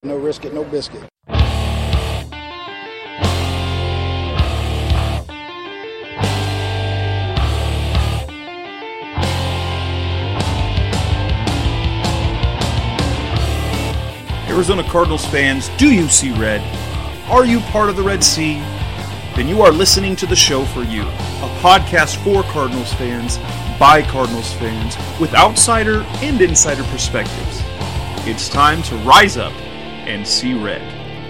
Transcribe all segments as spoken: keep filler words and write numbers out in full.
No risk it, no biscuit. Arizona Cardinals fans, do you see red? Are you part of the Red Sea? Then you are listening to the show for you. A podcast for Cardinals fans, by Cardinals fans, with outsider and insider perspectives. It's time to rise up and see red.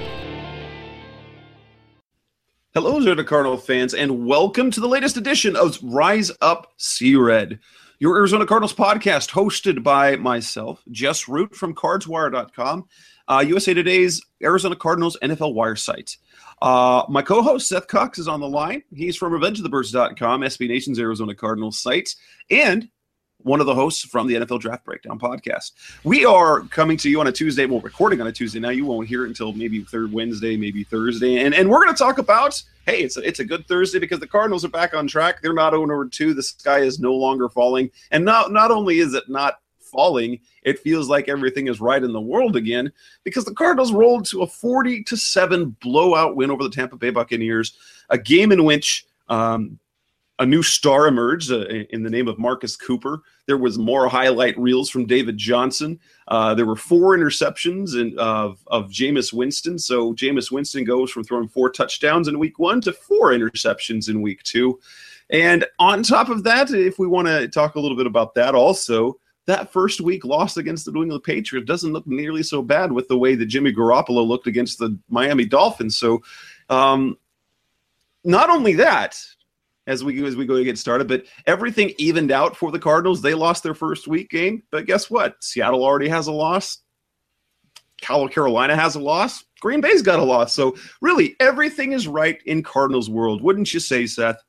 Hello, Arizona Cardinal fans, and welcome to the latest edition of Rise Up, See Red, your Arizona Cardinals podcast hosted by myself, Jess Root from Cards Wire dot com, uh, U S A Today's Arizona Cardinals N F L Wire site. Uh, my co-host, Seth Cox, is on the line. He's from Revenge of the Birds dot com, S B Nation's Arizona Cardinals site, and one of the hosts from the N F L Draft Breakdown podcast. We are coming to you on a Tuesday. Well, recording on a Tuesday now. You won't hear it until maybe third Wednesday, maybe Thursday. And, and we're going to talk about, hey, it's a, it's a good Thursday because the Cardinals are back on track. They're not oh and two. The sky is no longer falling. And not, not only is it not falling, it feels like everything is right in the world again because the Cardinals rolled to a forty to seven blowout win over the Tampa Bay Buccaneers, a game in which um, a new star emerged uh, in the name of Marcus Cooper. There was more highlight reels from David Johnson. Uh, there were four interceptions in, of, of Jameis Winston. So Jameis Winston goes from throwing four touchdowns in week one to four interceptions in week two. And on top of that, if we want to talk a little bit about that also, that first week loss against the New England Patriots doesn't look nearly so bad with the way that Jimmy Garoppolo looked against the Miami Dolphins. So um, not only that, as we as we go to get started, but everything evened out for the Cardinals. They lost their first week game, but guess what? Seattle already has a loss. Carolina has a loss. Green Bay's got a loss. So really, everything is right in Cardinals world. Wouldn't you say, Seth?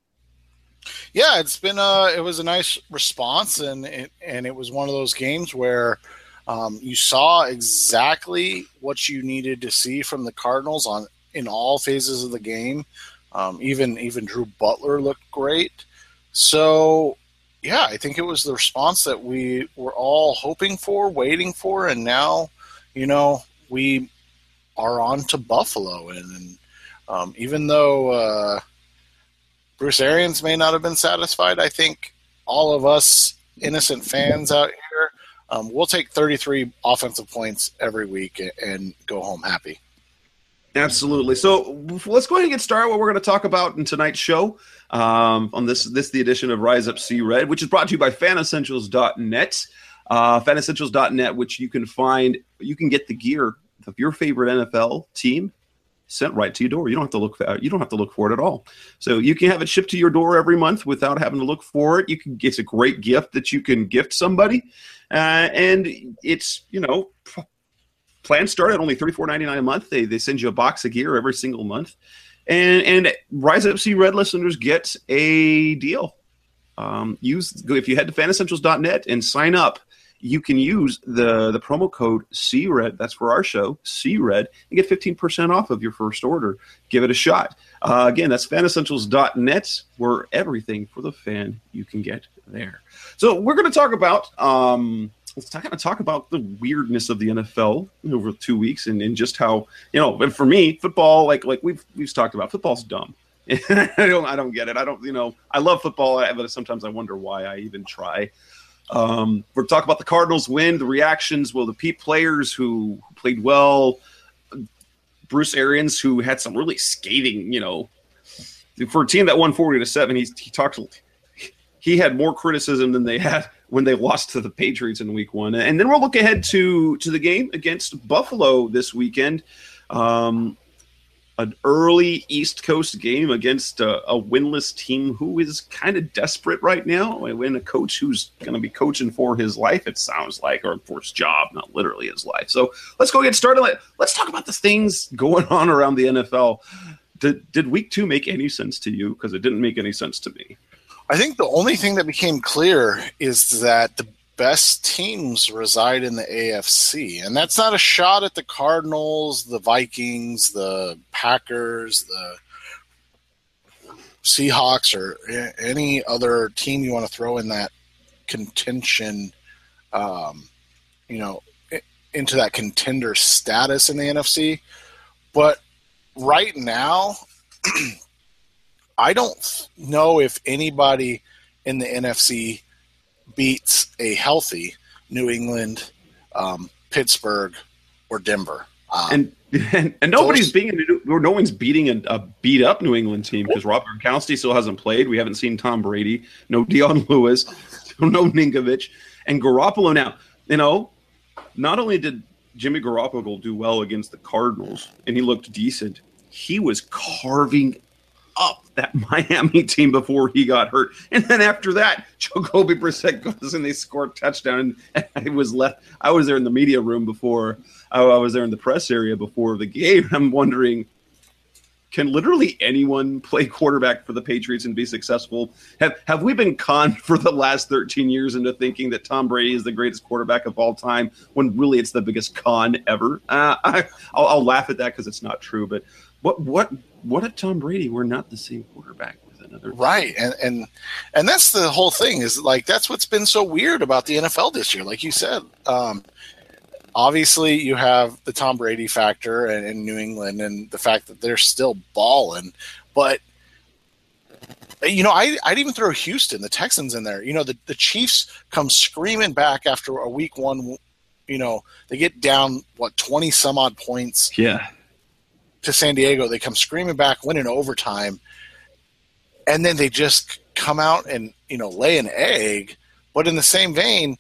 Yeah, it's been a it was a nice response, and it, and it was one of those games where um, you saw exactly what you needed to see from the Cardinals on in all phases of the game. Um, even even Drew Butler looked great. So, yeah, I think it was the response that we were all hoping for, waiting for, and now, you know, we are on to Buffalo. And, and um, even though uh, Bruce Arians may not have been satisfied, I think all of us innocent fans out here, um, we'll take thirty-three offensive points every week and go home happy. Absolutely. So let's go ahead and get started. What we're going to talk about in tonight's show um, on this this the edition of Rise Up See Red, which is brought to you by Fan Essentials dot net. Uh, Fan Essentials dot net, which you can find, you can get the gear of your favorite N F L team sent right to your door. You don't have to look for, you don't have to look for it at all. So you can have it shipped to your door every month without having to look for it. You can get a great gift that you can gift somebody, uh, and it's you know. Plans start at only thirty-four ninety-nine a month. They they send you a box of gear every single month. And and Rise Up See Red listeners get a deal. Um, use if you head to Fan Essentials dot net and sign up, you can use the, the promo code See Red. That's for our show, See Red, and get fifteen percent off of your first order. Give it a shot. Uh, again, that's Fan Essentials dot net, where everything for the fan you can get there. So we're going to talk about um, – Let's kind of talk about the weirdness of the N F L over two weeks and, and just how, you know, and for me, football, like like we've we've talked about, football's dumb. I don't I don't get it. I don't, you know, I love football, but sometimes I wonder why I even try. Um, we're talking about the Cardinals win, the reactions, well, the Pete players who played well, Bruce Arians, who had some really scathing, you know, for a team that won forty to seven, he, he talked, he had more criticism than they had when they lost to the Patriots in week one. And then we'll look ahead to, to the game against Buffalo this weekend. Um, an early East Coast game against a, a winless team who is kind of desperate right now. When a coach who's going to be coaching for his life, it sounds like, or for his job, not literally his life. So let's go get started. Let's talk about the things going on around the N F L. Did, did week two make any sense to you? Because it didn't make any sense to me. I think the only thing that became clear is that the best teams reside in the A F C. And that's not a shot at the Cardinals, the Vikings, the Packers, the Seahawks, or any other team you want to throw in that contention. Um, you know, into that contender status in the N F C. But right now, I don't know if anybody in the N F C beats a healthy New England, um, Pittsburgh, or Denver. Um, and, and and nobody's those, being or no one's beating a, a beat up New England team because Rob Gronkowski still hasn't played. We haven't seen Tom Brady, no Deion Lewis, no Ninkovich, and Garoppolo. Now, you know, not only did Jimmy Garoppolo do well against the Cardinals and he looked decent, he was carving up that Miami team before he got hurt. And then after that, Jacoby Brissett goes and they score a touchdown. And I was left. I was there in the media room before. I was there in the press area before the game. I'm wondering, can literally anyone play quarterback for the Patriots and be successful? Have have we been conned for the last thirteen years into thinking that Tom Brady is the greatest quarterback of all time when really it's the biggest con ever? Uh, I, I'll, I'll laugh at that because it's not true. But what what what if Tom Brady were not the same quarterback with another team? Right, and and and that's the whole thing. Is like that's what's been so weird about the N F L this year. Like you said. Um, Obviously, you have the Tom Brady factor in, in New England and the fact that they're still balling. But, you know, I, I'd even throw Houston, the Texans in there. You know, the, the Chiefs come screaming back after a week one. You know, they get down, what, twenty some odd points yeah. to San Diego. They come screaming back, winning overtime. And then they just come out and, you know, lay an egg. But in the same vein,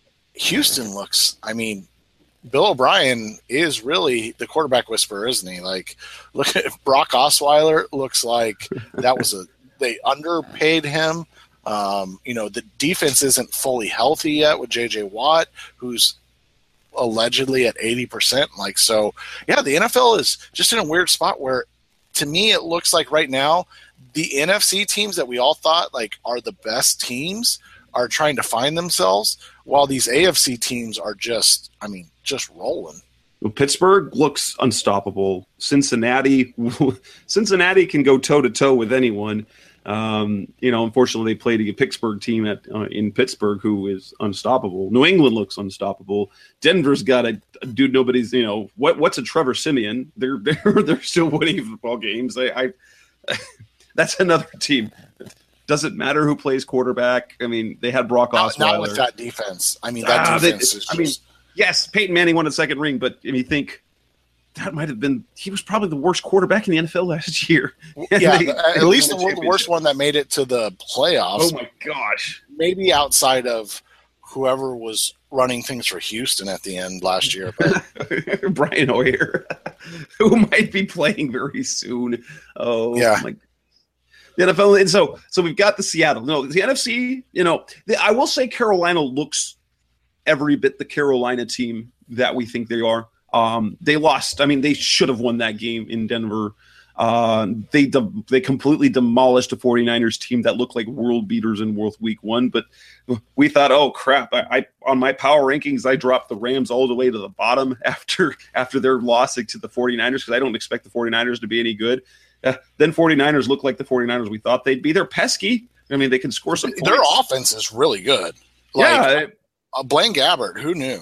Houston looks, I mean, Bill O'Brien is really the quarterback whisperer, isn't he? Like, look at Brock Osweiler. Looks like that was a they underpaid him. Um, you know, the defense isn't fully healthy yet with J J Watt, who's allegedly at eighty percent. Like, so yeah, the N F L is just in a weird spot where, to me, it looks like right now the N F C teams that we all thought like are the best teams are trying to find themselves, while these A F C teams are just, I mean, just rolling. Well, Pittsburgh looks unstoppable. Cincinnati, Cincinnati can go toe to toe with anyone. Um, you know, unfortunately, they played a Pittsburgh team at uh, in Pittsburgh who is unstoppable. New England looks unstoppable. Denver's got a, a dude nobody's. You know, what what's a Trevor Siemian? They're they're they're still winning football games. I, I that's another team. Doesn't matter who plays quarterback. I mean, they had Brock Osweiler. Not, not with that defense. I mean, that ah, defense they, is I just... mean, yes, Peyton Manning won a second ring, but if you think that might have been – he was probably the worst quarterback in the N F L last year. Yeah, they, at least the, the worst one that made it to the playoffs. Oh, my gosh. Maybe outside of whoever was running things for Houston at the end last year. But Brian Hoyer, who might be playing very soon. Oh, yeah. my The N F L, and so so we've got the Seattle. No, the N F C. You know, the, I will say Carolina looks every bit the Carolina team that we think they are. Um, they lost. I mean, they should have won that game in Denver. Uh, they de- they completely demolished a 49ers team that looked like world beaters in World Week One. But we thought, oh crap! I, I on my power rankings, I dropped the Rams all the way to the bottom after after their loss to the 49ers because I don't expect the 49ers to be any good. Uh, then 49ers look like the 49ers we thought they'd be. They're pesky. I mean, they can score some points. Their offense is really good. Like, yeah. Uh, Blaine Gabbert, who knew?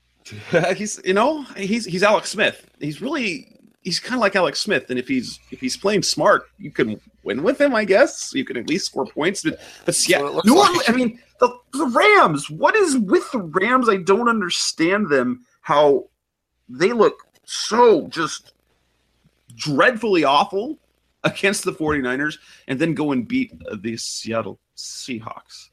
he's, you know, he's he's Alex Smith. He's really he's kind of like Alex Smith. And if he's if he's playing smart, you can win with him, I guess. You can at least score points. But, but yeah, New Orleans, like. I mean, the, the Rams. What is with the Rams? I don't understand them. How they look so just dreadfully awful against the 49ers and then go and beat the Seattle Seahawks.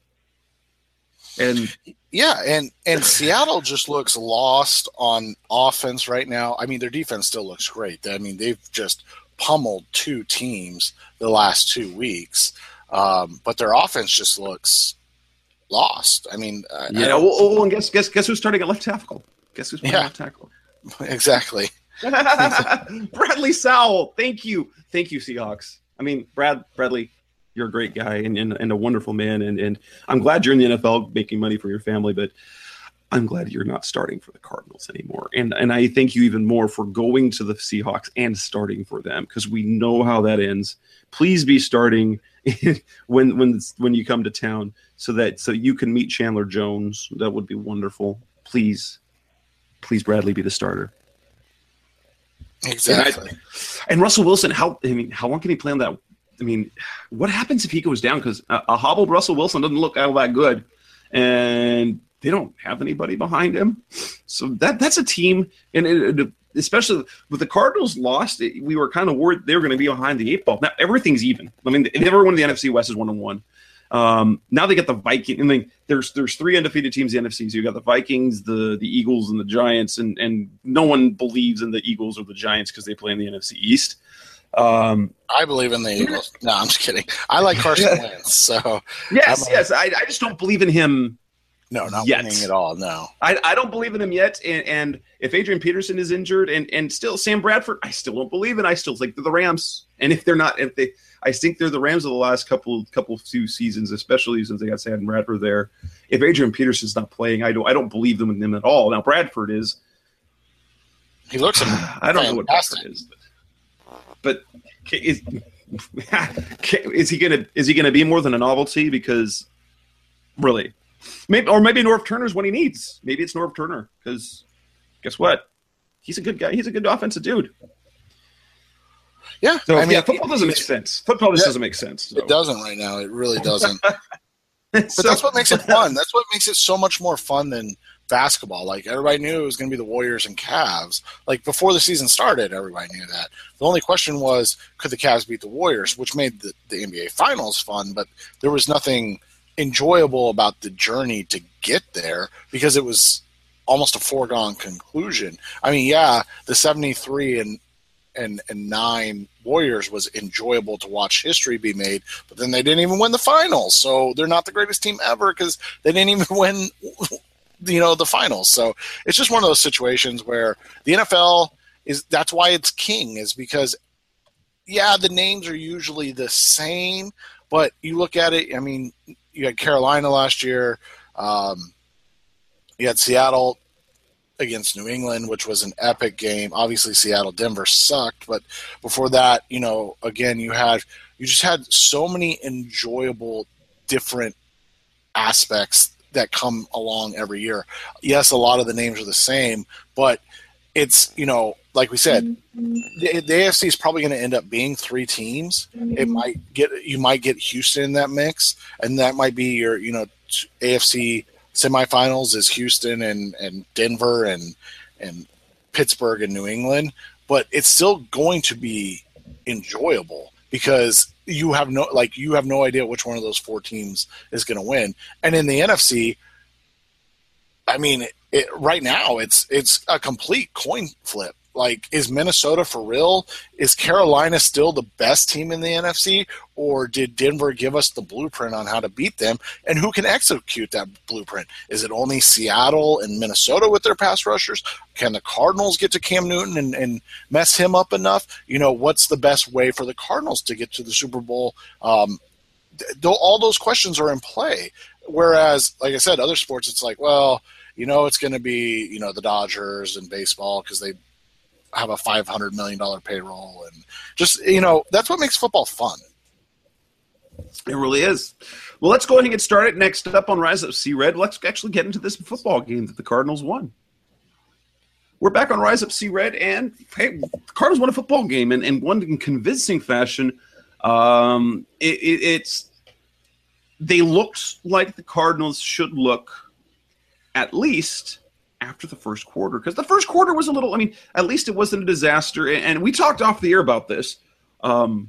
And yeah, and, and Seattle just looks lost on offense right now. I mean, their defense still looks great. I mean, they've just pummeled two teams the last two weeks, um, but their offense just looks lost. I mean, yeah. I well, well, and guess guess guess who's starting at left tackle? Guess who's playing yeah, left tackle? Exactly. Bradley Sowell. Thank you. Thank you, Seahawks. I mean, Brad Bradley, you're a great guy and, and, and a wonderful man. And, and I'm glad you're in the N F L making money for your family, but I'm glad you're not starting for the Cardinals anymore. And and I thank you even more for going to the Seahawks and starting for them because we know how that ends. Please be starting when when when you come to town so that so you can meet Chandler Jones. That would be wonderful. Please. please Bradley be the starter. Exactly. And, I, and Russell Wilson, how I mean, how long can he play on that? I mean, what happens if he goes down? Because a, a hobbled Russell Wilson doesn't look all that good, and they don't have anybody behind him. So that that's a team, and it, it, especially with the Cardinals lost, it, we were kind of worried they were going to be behind the eight ball. Now everything's even. I mean, everyone in the N F C West is one and one. Um, now they get the Vikings. I mean, there's there's three undefeated teams in the N F C. So you got the Vikings, the the Eagles, and the Giants, and and no one believes in the Eagles or the Giants because they play in the N F C East. Um, I believe in the Eagles. No, I'm just kidding. I like Carson Wentz. So yes, I'm, yes. I, I just don't believe in him. No, not yet. winning at all. No, I, I don't believe in him yet. And, and if Adrian Peterson is injured, and, and still Sam Bradford, I still don't believe in. I still think they're the Rams. And if they're not, if they, I think they're the Rams of the last couple couple few seasons, especially since they got Sam Bradford there. If Adrian Peterson's not playing, I don't I don't believe them in them at all. Now Bradford is. He looks. I don't know what Bradford is, but, but is is he gonna is he gonna be more than a novelty? Because really. Maybe, or maybe Norv Turner's what he needs. Maybe it's Norv Turner because guess what? He's a good guy. He's a good offensive dude. Yeah, so I mean, yeah, football doesn't make sense. Football just yeah, doesn't make sense. So. It doesn't right now. It really doesn't. But so, that's what makes it fun. That's what makes it so much more fun than basketball. Like everybody knew it was going to be the Warriors and Cavs. Like before the season started, everybody knew that. The only question was, could the Cavs beat the Warriors, which made the, the N B A Finals fun. But there was nothing enjoyable about the journey to get there because it was almost a foregone conclusion. I mean, yeah, the seventy-three and and and nine Warriors was enjoyable to watch history be made, but then they didn't even win the finals, so they're not the greatest team ever because they didn't even win, you know, the finals. So it's just one of those situations where the N F L is. That's why it's king, is because yeah, the names are usually the same, but you look at it. I mean. You had Carolina last year. Um, you had Seattle against New England, which was an epic game. Obviously, Seattle, Denver sucked, but before that, you know, again, you had you just had so many enjoyable, different aspects that come along every year. Yes, a lot of the names are the same, but it's, you know, like we said, the, the A F C is probably going to end up being three teams. It might get you might get Houston in that mix, and that might be your, you know, A F C semifinals is Houston and, and Denver and and Pittsburgh and New England. But it's still going to be enjoyable because you have no like you have no idea which one of those four teams is going to win. And in the N F C, I mean, it, right now it's it's a complete coin flip. Like, is Minnesota for real? Is Carolina still the best team in the N F C? Or did Denver give us the blueprint on how to beat them? And who can execute that blueprint? Is it only Seattle and Minnesota with their pass rushers? Can the Cardinals get to Cam Newton and, and mess him up enough? You know, what's the best way for the Cardinals to get to the Super Bowl? Um, th- all those questions are in play. Whereas, like I said, other sports, it's like, well, you know, it's going to be, you know, the Dodgers and baseball because they have a five hundred million dollars payroll. And just, you know, that's what makes football fun. It really is. Well, let's go ahead and get started. Next up on Rise Up See Red, let's actually get into this football game that the Cardinals won. We're back on Rise Up See Red, and hey, the Cardinals won a football game and, and won in convincing fashion. Um, it, it, it's they looked like the Cardinals should look, at least after the first quarter, because the first quarter was a little, I mean, at least it wasn't a disaster. And we talked off the air about this. Um,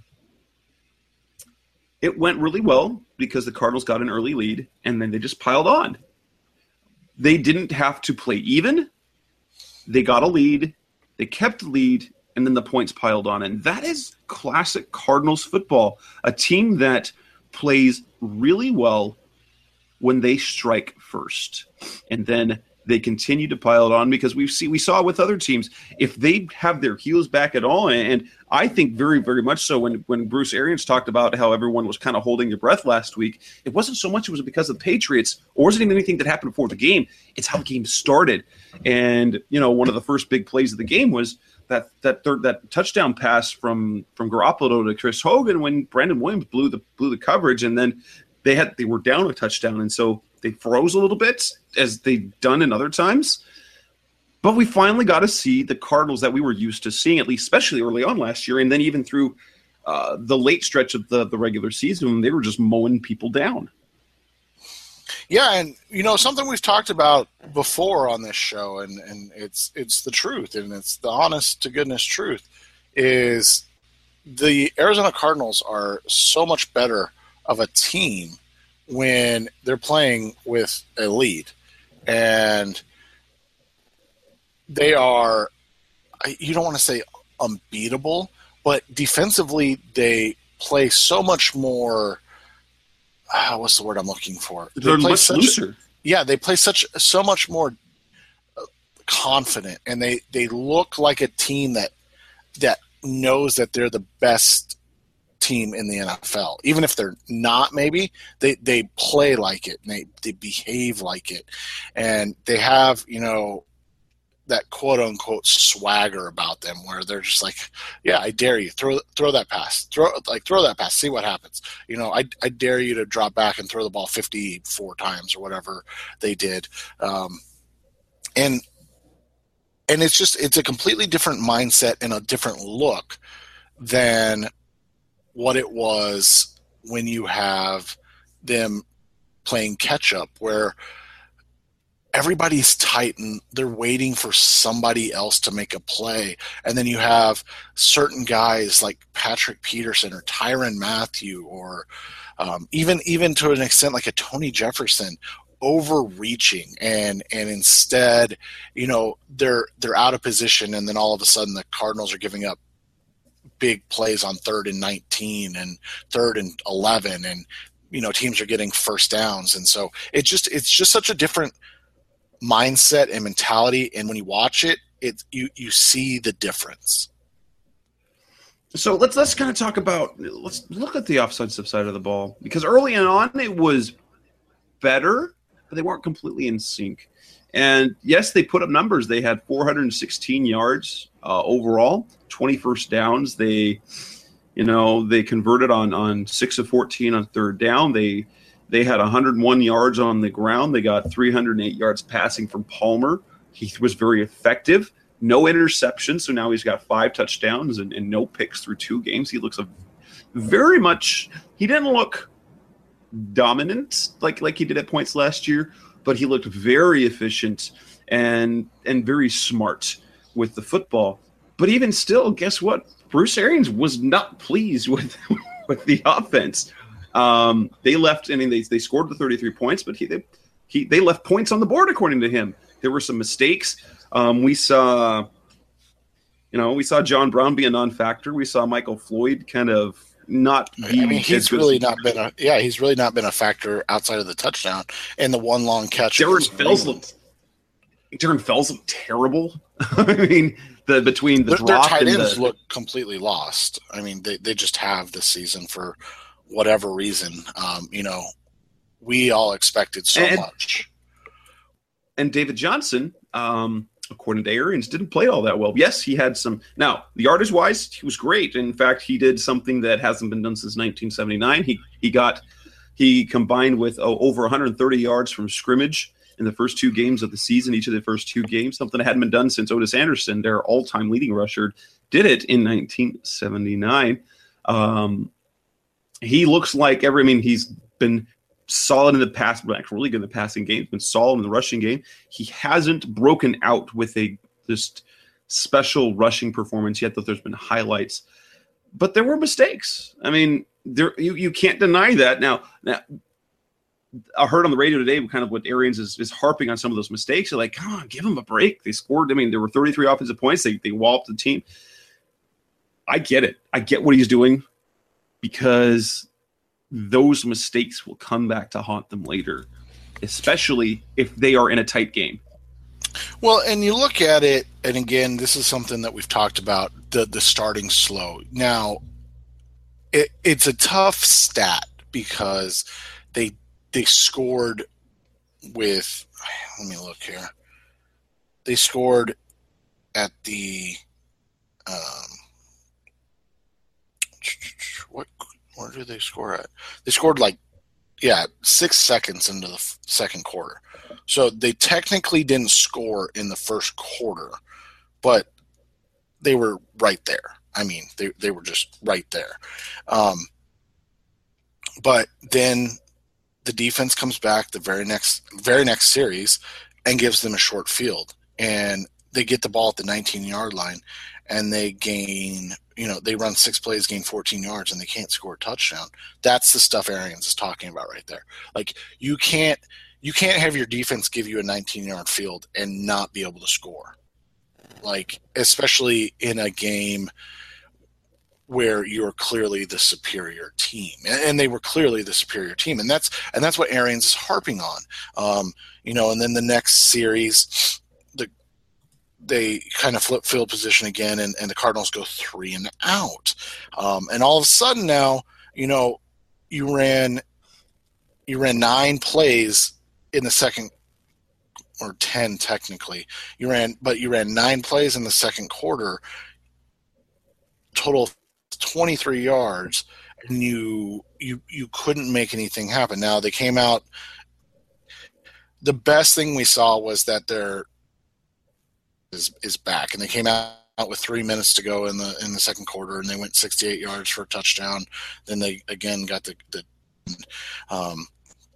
it went really well because the Cardinals got an early lead and then they just piled on. They didn't have to play even. They got a lead. They kept the lead, and then the points piled on. And that is classic Cardinals football, a team that plays really well when they strike first. And then they continue to pile it on because we see we saw with other teams, if they have their heels back at all, and I think very, very much so when, when Bruce Arians talked about how everyone was kind of holding their breath last week, it wasn't so much it was because of the Patriots, or wasn't even anything that happened before the game. It's how the game started. And, you know, one of the first big plays of the game was that that third that touchdown pass from from Garoppolo to Chris Hogan when Brandon Williams blew the blew the coverage, and then they had they were down a touchdown, and so they froze a little bit, as they've done in other times. But we finally got to see the Cardinals that we were used to seeing, at least especially early on last year, and then even through uh, the late stretch of the, the regular season, they were just mowing people down. Yeah, and you know something we've talked about before on this show, and, and it's it's the truth, and it's the honest to goodness truth, is the Arizona Cardinals are so much better of a team when they're playing with a lead, and they are, you don't want to say unbeatable, but defensively they play so much more, uh, what's the word I'm looking for? They They're play much such, looser. Yeah, they play such so much more confident, and they, they look like a team that that knows that they're the best team in the N F L. Even if they're not, maybe, they, they play like it, and they, they behave like it. And they have, you know, that quote-unquote swagger about them where they're just like, yeah, I dare you. Throw throw that pass. Throw like throw that pass. See what happens. You know, I, I dare you to drop back and throw the ball fifty-four times or whatever they did. Um, and and it's just it's a completely different mindset and a different look than what it was when you have them playing catch-up, where everybody's tight and they're waiting for somebody else to make a play. And then you have certain guys like Patrick Peterson or Tyrann Mathieu or um, even even to an extent like a Tony Jefferson overreaching, and and instead, you know, they're they're out of position, and then all of a sudden the Cardinals are giving up big plays on third and nineteen and third and eleven, and you know, teams are getting first downs. And so it just it's just such a different mindset and mentality, and when you watch it, it you you see the difference. So let's let's kind of talk about let's look at the offensive side of the ball, because early on it was better, but they weren't completely in sync. And yes, they put up numbers. They had four hundred sixteen yards uh, overall, twenty first downs. They, you know, they converted on on six of fourteen on third down. They They had one hundred one yards on the ground. They got three hundred eight yards passing from Palmer. He was very effective. No interceptions, so now he's got five touchdowns and, and no picks through two games. He looks a very much – he didn't look dominant like, like he did at points last year, but he looked very efficient and and very smart with the football. But even still, guess what? Bruce Arians was not pleased with, with the offense. Um, they left. I mean, they they scored the thirty-three points, but he they, he they left points on the board according to him. There were some mistakes. Um, we saw, you know, we saw John Brown be a non-factor. We saw Michael Floyd kind of not be. I mean, he's really not been a yeah. He's really not been a factor outside of the touchdown and the one long catch. Darren Fells looked. Darren Fells looked terrible. I mean, the between the their, drop their tight and ends the, look completely lost. I mean, they they just have this season for whatever reason. Um, you know, we all expected so and, much. And David Johnson, um, according to Arians, didn't play all that well. Yes, he had some. Now, yardage wise, he was great. In fact, he did something that hasn't been done since nineteen seventy-nine. He he got he combined with oh, over one hundred thirty yards from scrimmage in the first two games of the season. Each of the first two games, something that hadn't been done since Otis Anderson, their all-time leading rusher, did it in nineteen seventy-nine. Um, he looks like every. I mean, he's been solid in the pass, like really good in the passing game. He's been solid in the rushing game. He hasn't broken out with a just special rushing performance yet, though there's been highlights. But there were mistakes. I mean, there you, you can't deny that. Now, now, I heard on the radio today kind of what Arians is, is harping on some of those mistakes. They're like, come on, give them a break. They scored. I mean, there were thirty-three offensive points. They they walloped the team. I get it. I get what he's doing, because those mistakes will come back to haunt them later, especially if they are in a tight game. Well, and you look at it, and again, this is something that we've talked about, the the starting slow. Now, it, it's a tough stat because they they scored with, let me look here. They scored at the, um, what, where did they score at? They scored like yeah, six seconds into the f- second quarter. So they technically didn't score in the first quarter, but they were right there. I mean, they they were just right there. Um, but then the defense comes back the very next very next series and gives them a short field, and they get the ball at the nineteen-yard line, and they gain, you know, they run six plays, gain fourteen yards, and they can't score a touchdown. That's the stuff Arians is talking about right there. Like, you can't you can't have your defense give you a nineteen-yard field and not be able to score. Like, especially in a game where you're clearly the superior team, and they were clearly the superior team, and that's and that's what Arians is harping on. Um, you know, and then the next series, the they kind of flip field position again, and, and the Cardinals go three and out, um, and all of a sudden now, you know, you ran you ran nine plays in the second, or ten technically. You ran, but you ran nine plays in the second quarter, total of twenty-three yards, and you you you couldn't make anything happen. Now they came out. The best thing we saw was that their is is back, and they came out with three minutes to go in the in the second quarter, and they went sixty-eight yards for a touchdown. Then they again got the the um,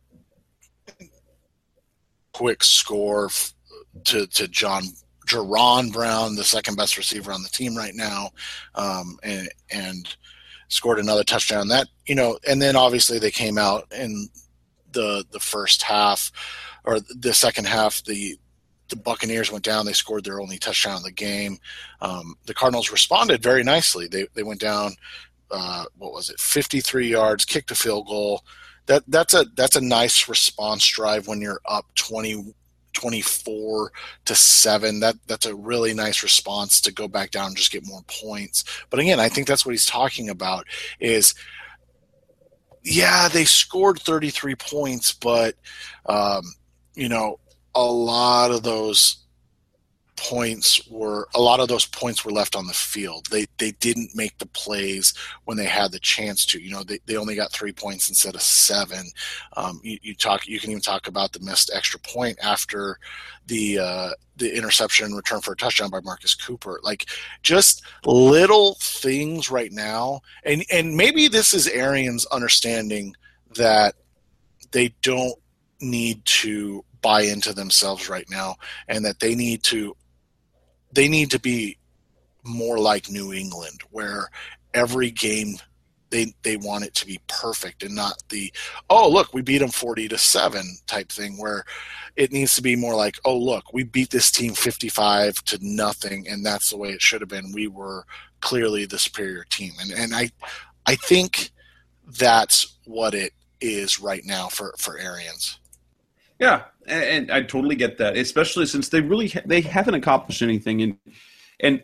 quick score to to John. Jaron Brown, the second best receiver on the team right now, um, and, and scored another touchdown. That, you know, and then obviously they came out in the the first half, or the second half. The the Buccaneers went down. They scored their only touchdown of the game. Um, the Cardinals responded very nicely. They they went down. Uh, what was it? fifty-three yards, kicked a field goal. That that's a that's a nice response drive when you're up twenty. twenty-four to seven. That that's a really nice response to go back down and just get more points. But again, I think that's what he's talking about is, yeah, they scored thirty-three points, but um, you know, a lot of those points were a lot of those points were left on the field. They they didn't make the plays when they had the chance to. You know, they, they only got three points instead of seven. Um, you, you talk you can even talk about the missed extra point after the uh, the interception and return for a touchdown by Marcus Cooper. Like, just little things right now, and and maybe this is Arians understanding that they don't need to buy into themselves right now, and that they need to they need to be more like New England, where every game they they want it to be perfect and not the, oh, look, we beat them forty to seven type thing, where it needs to be more like, oh, look, we beat this team fifty-five to nothing, and that's the way it should have been. We were clearly the superior team. And and I I think that's what it is right now for, for Arians. Yeah, and I totally get that, especially since they really ha- they haven't accomplished anything, and and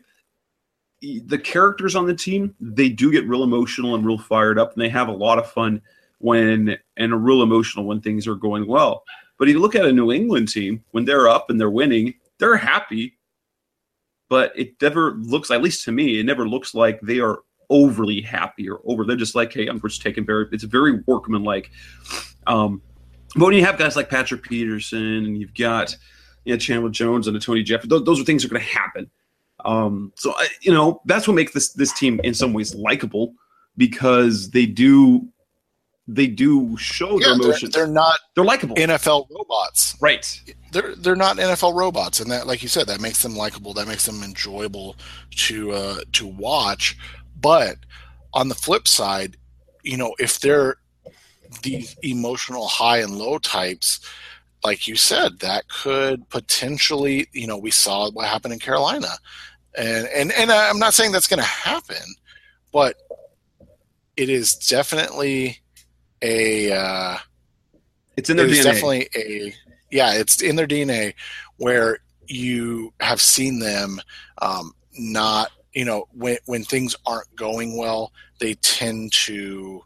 the characters on the team, they do get real emotional and real fired up, and they have a lot of fun when and are real emotional when things are going well. But you look at a New England team, when they're up and they're winning, they're happy, but it never looks, at least to me, it never looks like they are overly happy or over. They're just like, hey, I'm just taking very. It's very workmanlike. Um, But when you have guys like Patrick Peterson and you've got, you know, Chandler Jones and a Tony Jefferson, those, those are things that are going to happen. Um, so, I, you know, that's what makes this this team in some ways likable, because they do they do show yeah, their emotions. They're, they're not they're likable N F L robots, right? They're they're not N F L robots, and that, like you said, that makes them likable. That makes them enjoyable to uh, to watch. But on the flip side, you know, if they're these emotional high and low types, like you said, that could potentially, you know, we saw what happened in Carolina, and and and I'm not saying that's going to happen, but it is definitely a uh, it's in their it D N A. Is definitely a yeah, it's in their D N A, where you have seen them um, not, you know, when when things aren't going well, they tend to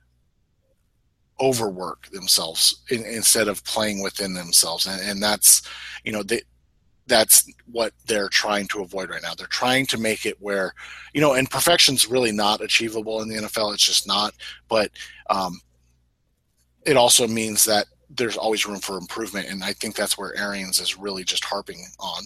overwork themselves in, instead of playing within themselves, and, and that's, you know, they, that's what they're trying to avoid right now. They're trying to make it where, you know, and perfection's really not achievable in the N F L. It's just not. But um, it also means that there's always room for improvement, and I think that's where Arians is really just harping on.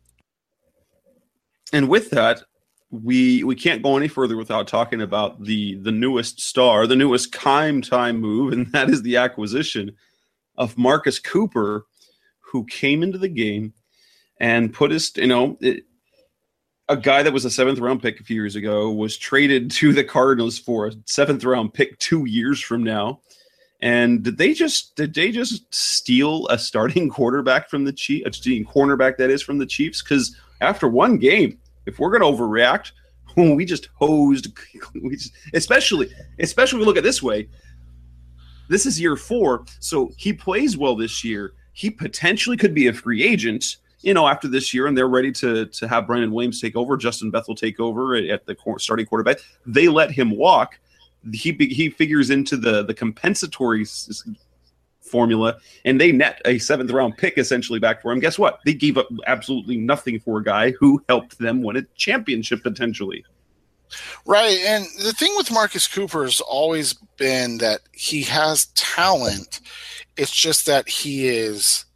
And with that, we we can't go any further without talking about the the newest star, the newest Kime time move, and that is the acquisition of Marcus Cooper, who came into the game and put his, you know, it, a guy that was a seventh round pick a few years ago was traded to the Cardinals for a seventh round pick two years from now. And did they just did they just steal a starting quarterback from the Chiefs? A starting cornerback, that is, from the Chiefs? Because after one game, if we're going to overreact, we just hosed. We just, especially, especially we look at it this way. This is year four, so he plays well this year. He potentially could be a free agent, you know, after this year, and they're ready to to have Brandon Williams take over, Justin Bethel take over at the starting quarterback. They let him walk. He he figures into the the compensatory formula, and they net a seventh round pick essentially back for him. Guess what? They gave up absolutely nothing for a guy who helped them win a championship potentially. Right, and the thing with Marcus Cooper has always been that he has talent. It's just that he is,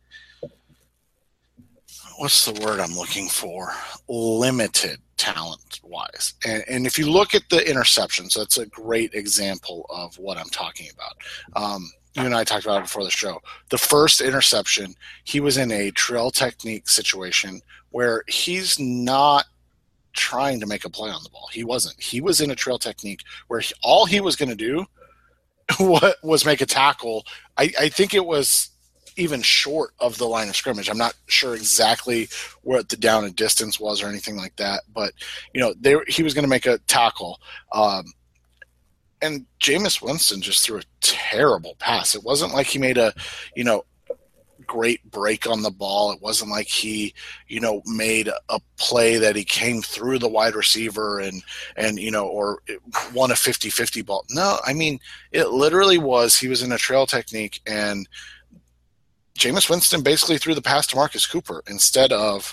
what's the word I'm looking for? Limited talent-wise. And, and if you look at the interceptions, that's a great example of what I'm talking about. Um, you and I talked about it before the show. The first interception, he was in a trail technique situation where he's not trying to make a play on the ball. He wasn't. He was in a trail technique where he, all he was going to do was make a tackle. I, I think it was even short of the line of scrimmage. I'm not sure exactly what the down and distance was or anything like that, but you know, they, he was going to make a tackle. Um, and Jameis Winston just threw a terrible pass. It wasn't like he made a, you know, great break on the ball. It wasn't like he, you know, made a play that he came through the wide receiver and, and, you know, or won a fifty-fifty ball. No, I mean, it literally was, he was in a trail technique, and Jameis Winston basically threw the pass to Marcus Cooper instead of,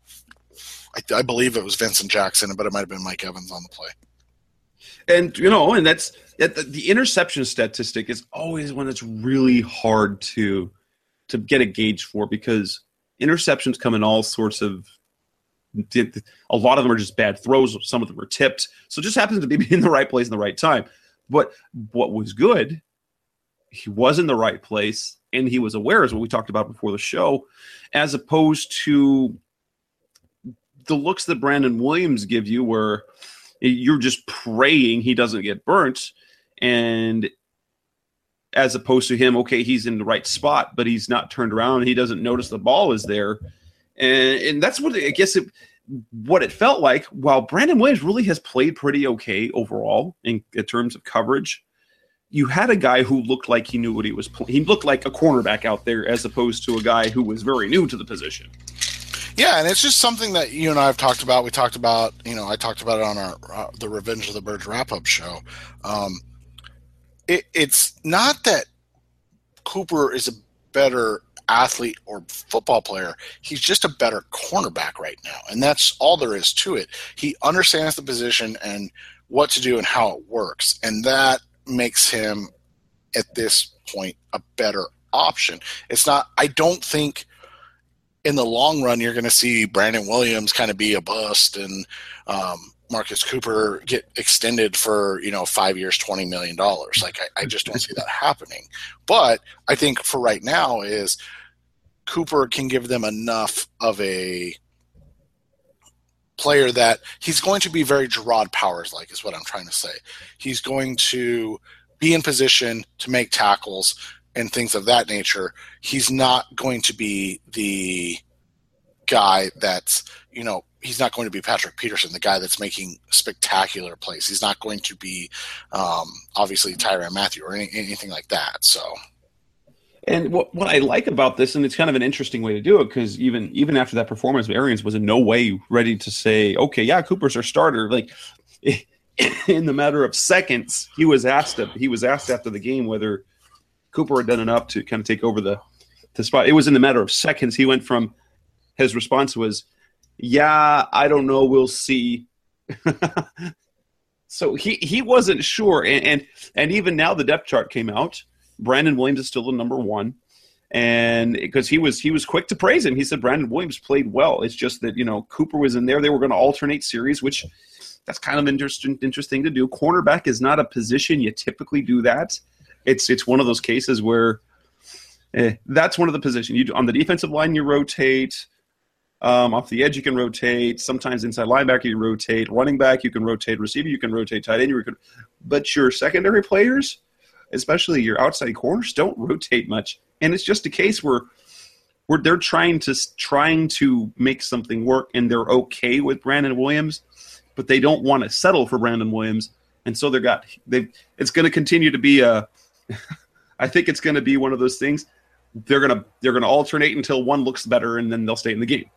I, I believe it was Vincent Jackson, but it might have been Mike Evans on the play. And, you know, and that's the, the interception statistic is always one that's really hard to to get a gauge for, because interceptions come in all sorts of – a lot of them are just bad throws. Some of them are tipped. So it just happens to be in the right place in the right time. But what was good, he was in the right place, and he was aware, as what we talked about before the show, as opposed to the looks that Brandon Williams give you where you're just praying he doesn't get burnt, and as opposed to him, okay, he's in the right spot, but he's not turned around, and he doesn't notice the ball is there. And, and that's what I guess it, what it felt like. While Brandon Williams really has played pretty okay overall in, in terms of coverage, you had a guy who looked like he knew what he was playing. He looked like a cornerback out there as opposed to a guy who was very new to the position. Yeah, and it's just something that you and I have talked about. We talked about, you know, I talked about it on our uh, the Revenge of the Birds wrap-up show. Um, it, it's not that Cooper is a better athlete or football player. He's just a better cornerback right now, and that's all there is to it. He understands the position and what to do and how it works, and that makes him, at this point, a better option. It's not – I don't think – in the long run, you're going to see Brandon Williams kind of be a bust and um, Marcus Cooper get extended for, you know, five years, twenty million dollars. Like, I, I just don't see that happening. But I think for right now is Cooper can give them enough of a player that he's going to be very Gerard Powers-like is what I'm trying to say. He's going to be in position to make tackles and things of that nature. He's not going to be the guy that's, you know, he's not going to be Patrick Peterson, the guy that's making spectacular plays. He's not going to be, um, obviously, Tyrann Mathieu or any, anything like that. So, and what what I like about this, and it's kind of an interesting way to do it, because even even after that performance, Arians was in no way ready to say, okay, yeah, Cooper's our starter. Like, in the matter of seconds, he was asked he was asked after the game whether Cooper had done enough to kind of take over the, the spot. It was in the matter of seconds. He went from, his response was, yeah, I don't know, we'll see. So he, he wasn't sure. And, and and even now the depth chart came out, Brandon Williams is still the number one. And because he was he was quick to praise him. He said Brandon Williams played well. It's just that, you know, Cooper was in there. They were going to alternate series, which that's kind of interesting interesting to do. Cornerback is not a position you typically do that. It's it's one of those cases where eh, that's one of the positions. You on the defensive line you rotate. Um, off the edge you can rotate. Sometimes inside linebacker you rotate. Running back you can rotate. Receiver you can rotate. Tight end you can. But your secondary players, especially your outside corners, don't rotate much. And it's just a case where where they're trying to trying to make something work, and they're okay with Brandon Williams, but they don't want to settle for Brandon Williams, and so they got they. It's going to continue to be a. I think it's going to be one of those things. They're gonna they're gonna alternate until one looks better, and then they'll stay in the game.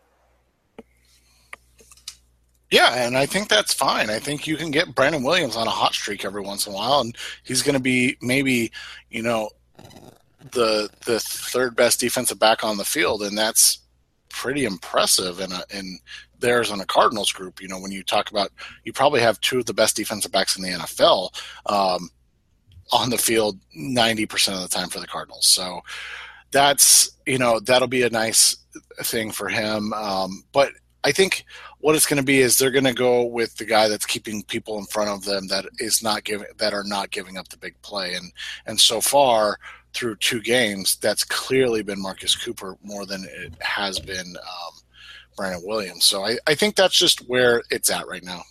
Yeah, and I think that's fine. I think you can get Brandon Williams on a hot streak every once in a while, and he's going to be maybe, you know, the the third best defensive back on the field, and that's pretty impressive in a in the Arizona Cardinals group. You know, when you talk about, you probably have two of the best defensive backs in the N F L um, on the field ninety percent of the time for the Cardinals. So that's, you know, that'll be a nice thing for him. Um, but I think what it's going to be is they're going to go with the guy that's keeping people in front of them that is not giving that are not giving up the big play, and and so far through two games, that's clearly been Marcus Cooper more than it has been um, Brandon Williams. So I, I think that's just where it's at right now.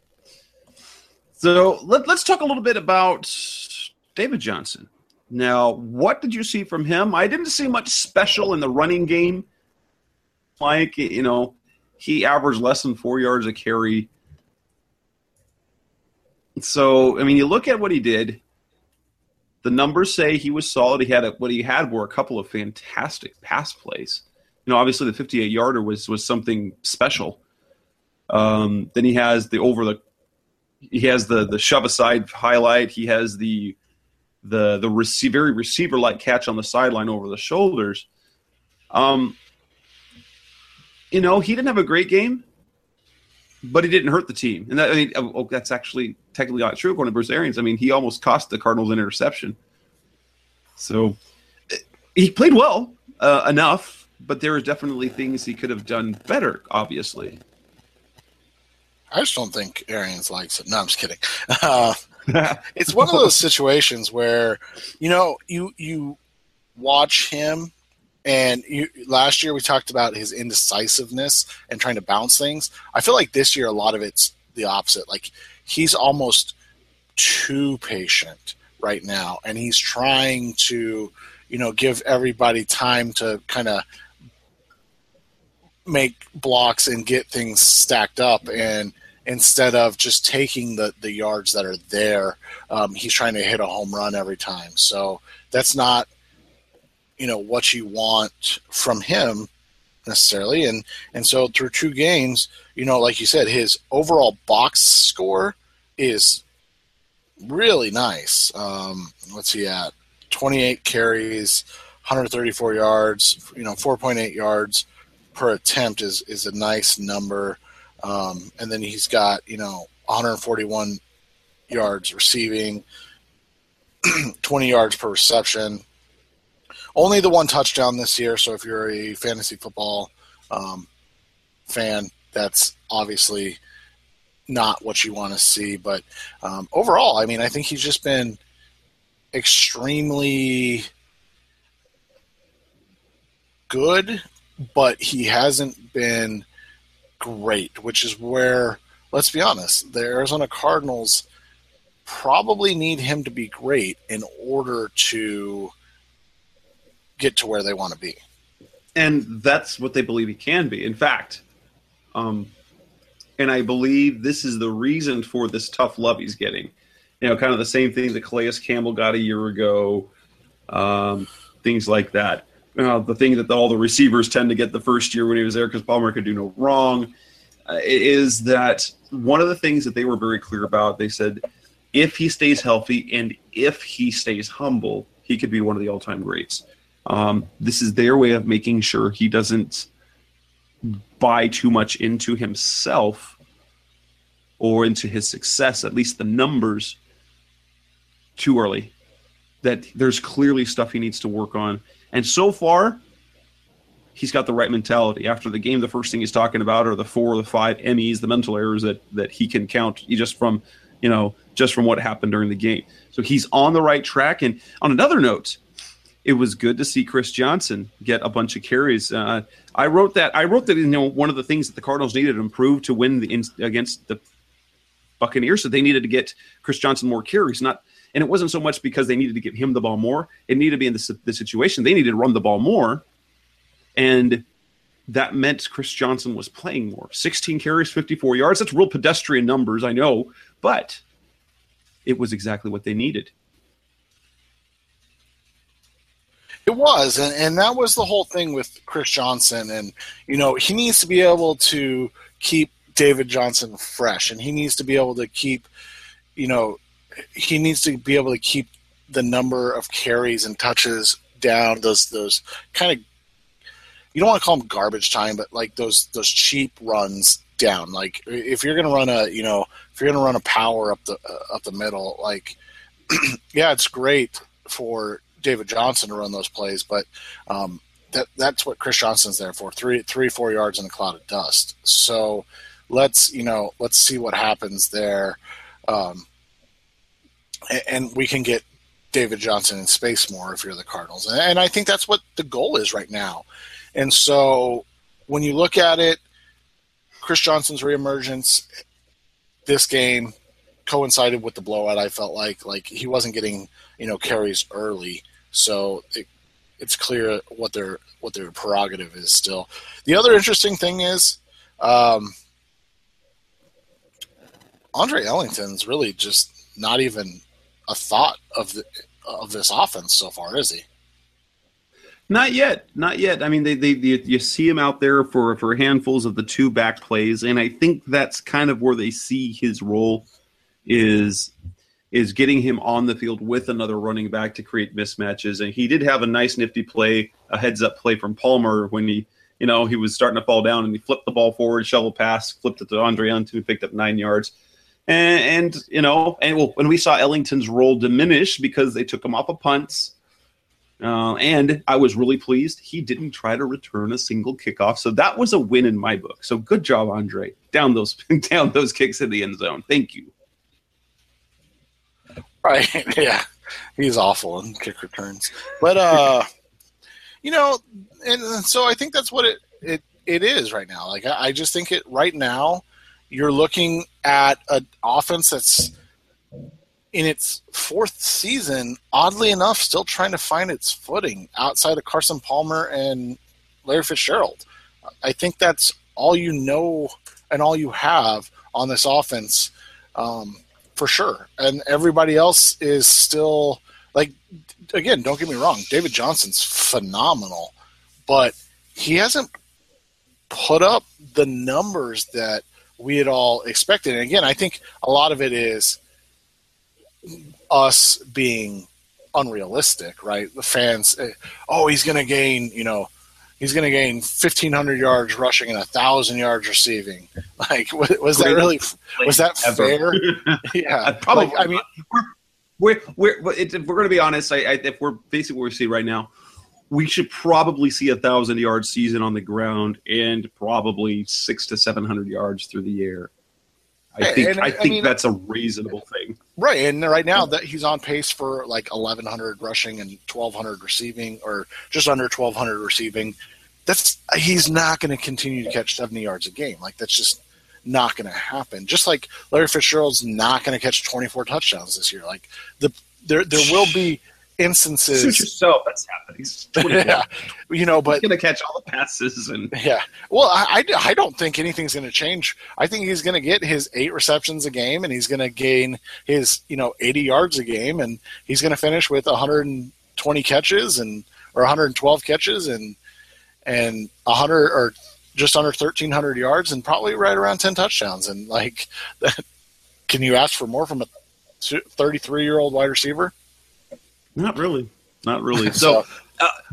So let, let's talk a little bit about David Johnson. Now, what did you see from him? I didn't see much special in the running game. Like, you know, he averaged less than four yards a carry. So, I mean, you look at what he did. The numbers say he was solid. He had a, what he had were a couple of fantastic pass plays. You know, obviously the fifty-eight yarder was was something special. Um, then he has the over the he has the the shove aside highlight. He has the the the receive, very receiver like catch on the sideline over the shoulders. Um, you know, he didn't have a great game, but he didn't hurt the team. And that, I mean, oh, that's actually technically not true according to Bruce Arians. I mean, he almost cost the Cardinals an interception. So he played well uh, enough, but there are definitely things he could have done better, obviously. I just don't think Arians likes it. No, I'm just kidding. Uh, it's one of those situations where, you know, you you watch him, and you, last year we talked about his indecisiveness and trying to bounce things. I feel like this year a lot of it's the opposite. Like, he's almost too patient right now, and he's trying to, you know, give everybody time to kind of make blocks and get things stacked up, and instead of just taking the, the yards that are there, um, he's trying to hit a home run every time. So that's not, you know, what you want from him necessarily. And, and so through two games, you know, like you said, his overall box score is really nice. Um, what's he at? twenty-eight carries, one hundred thirty-four yards, you know, four point eight yards per attempt is, is a nice number. Um, and then he's got, you know, one hundred forty-one yards receiving, twenty yards per reception. Only the one touchdown this year, so if you're a fantasy football um, fan, that's obviously not what you want to see. But um, overall, I mean, I think he's just been extremely good, but he hasn't been great, which is where, let's be honest, the Arizona Cardinals probably need him to be great in order to get to where they want to be. And that's what they believe he can be. In fact, um, and I believe this is the reason for this tough love he's getting. You know, kind of the same thing that Calais Campbell got a year ago, um, things like that. Uh, the thing that all the receivers tend to get the first year when he was there because Palmer could do no wrong, uh, is that one of the things that they were very clear about, they said, if he stays healthy and if he stays humble, he could be one of the all-time greats. Um, this is their way of making sure he doesn't buy too much into himself or into his success, at least the numbers, too early. that there's clearly stuff he needs to work on. And so far, he's got the right mentality. After the game, the first thing he's talking about are the four or the five M Es, the mental errors that that he can count just from, you know, just from what happened during the game. So he's on the right track. And on another note, it was good to see Chris Johnson get a bunch of carries. Uh, I wrote that. I wrote that. You know, one of the things that the Cardinals needed to improve to win the in, against the Buccaneers, that they needed to get Chris Johnson more carries. Not, and it wasn't so much because they needed to give him the ball more. It needed to be in the, the situation they needed to run the ball more, and that meant Chris Johnson was playing more. sixteen carries, fifty-four yards. That's real pedestrian numbers, I know, but it was exactly what they needed. It was, and, and that was the whole thing with Chris Johnson. And, you know, he needs to be able to keep David Johnson fresh, and he needs to be able to keep, you know, he needs to be able to keep the number of carries and touches down, those those kind of, you don't want to call them garbage time, but like those those cheap runs down. Like if you're going to run a, you know, if you're going to run a power up the uh, up the middle, like, yeah, it's great for David Johnson to run those plays, but um, that that's what Chris Johnson's there for, three, three, four yards in a cloud of dust. So let's, you know, let's see what happens there. Um, and, and we can get David Johnson in space more if you're the Cardinals. And, and I think that's what the goal is right now. And so when you look at it, Chris Johnson's reemergence this game coincided with the blowout. I felt like, like he wasn't getting, you know, carries early. So it, it's clear what their what their prerogative is still. The other interesting thing is um, Andre Ellington's really just not even a thought of the of this offense so far, is he? Not yet, not yet. I mean, they, they, they you see him out there for for handfuls of the two back plays, and I think that's kind of where they see his role is. is getting him on the field with another running back to create mismatches. And he did have a nice nifty play, a heads-up play from Palmer when he, you know, he was starting to fall down and he flipped the ball forward, shovel pass, flipped it to Andre Ellington, who picked up nine yards. And, and you know, and well, when we saw Ellington's role diminish because they took him off of punts, uh, and I was really pleased he didn't try to return a single kickoff. So that was a win in my book. So good job, Andre. Down those, down those kicks in the end zone. Thank you. Right, yeah, he's awful in kick returns, but uh, you know, and so I think that's what it it, it is right now. Like I, I just think it right now, you're looking at an offense that's in its fourth season, oddly enough, still trying to find its footing outside of Carson Palmer and Larry Fitzgerald. I think that's all you know and all you have on this offense. Um, For sure. And everybody else is still, like, again, don't get me wrong, David Johnson's phenomenal, but he hasn't put up the numbers that we had all expected. And again, I think a lot of it is us being unrealistic, right? The fans, oh, he's going to gain, you know, he's going to gain fifteen hundred yards rushing and one thousand yards receiving. Like, was, was that really – was that fair? Yeah. Probably. Like, I mean – we're, we're, we're, if we're going to be honest, I, I, if we're basically what we see right now, we should probably see a one thousand yard season on the ground and probably six to seven hundred yards through the air. I think and, I think I mean, that's a reasonable thing. Right, and right now that he's on pace for like eleven hundred rushing and twelve hundred receiving, or just under twelve hundred receiving. That's he's not going to continue to catch seventy yards a game. Like that's just not going to happen. Just like Larry Fitzgerald's not going to catch twenty-four touchdowns this year. Like the there there will be instances. Suit yourself. That's happening. Yeah, you know, but he's going to catch all the passes and yeah. Well, I, I, I don't think anything's going to change. I think he's going to get his eight receptions a game, and he's going to gain his you know eighty yards a game, and he's going to finish with one hundred twenty catches and or one hundred twelve catches and and one hundred or just under thirteen hundred yards and probably right around ten touchdowns. And like, can you ask for more from a thirty-three year old wide receiver? Not really. Not really. So, uh,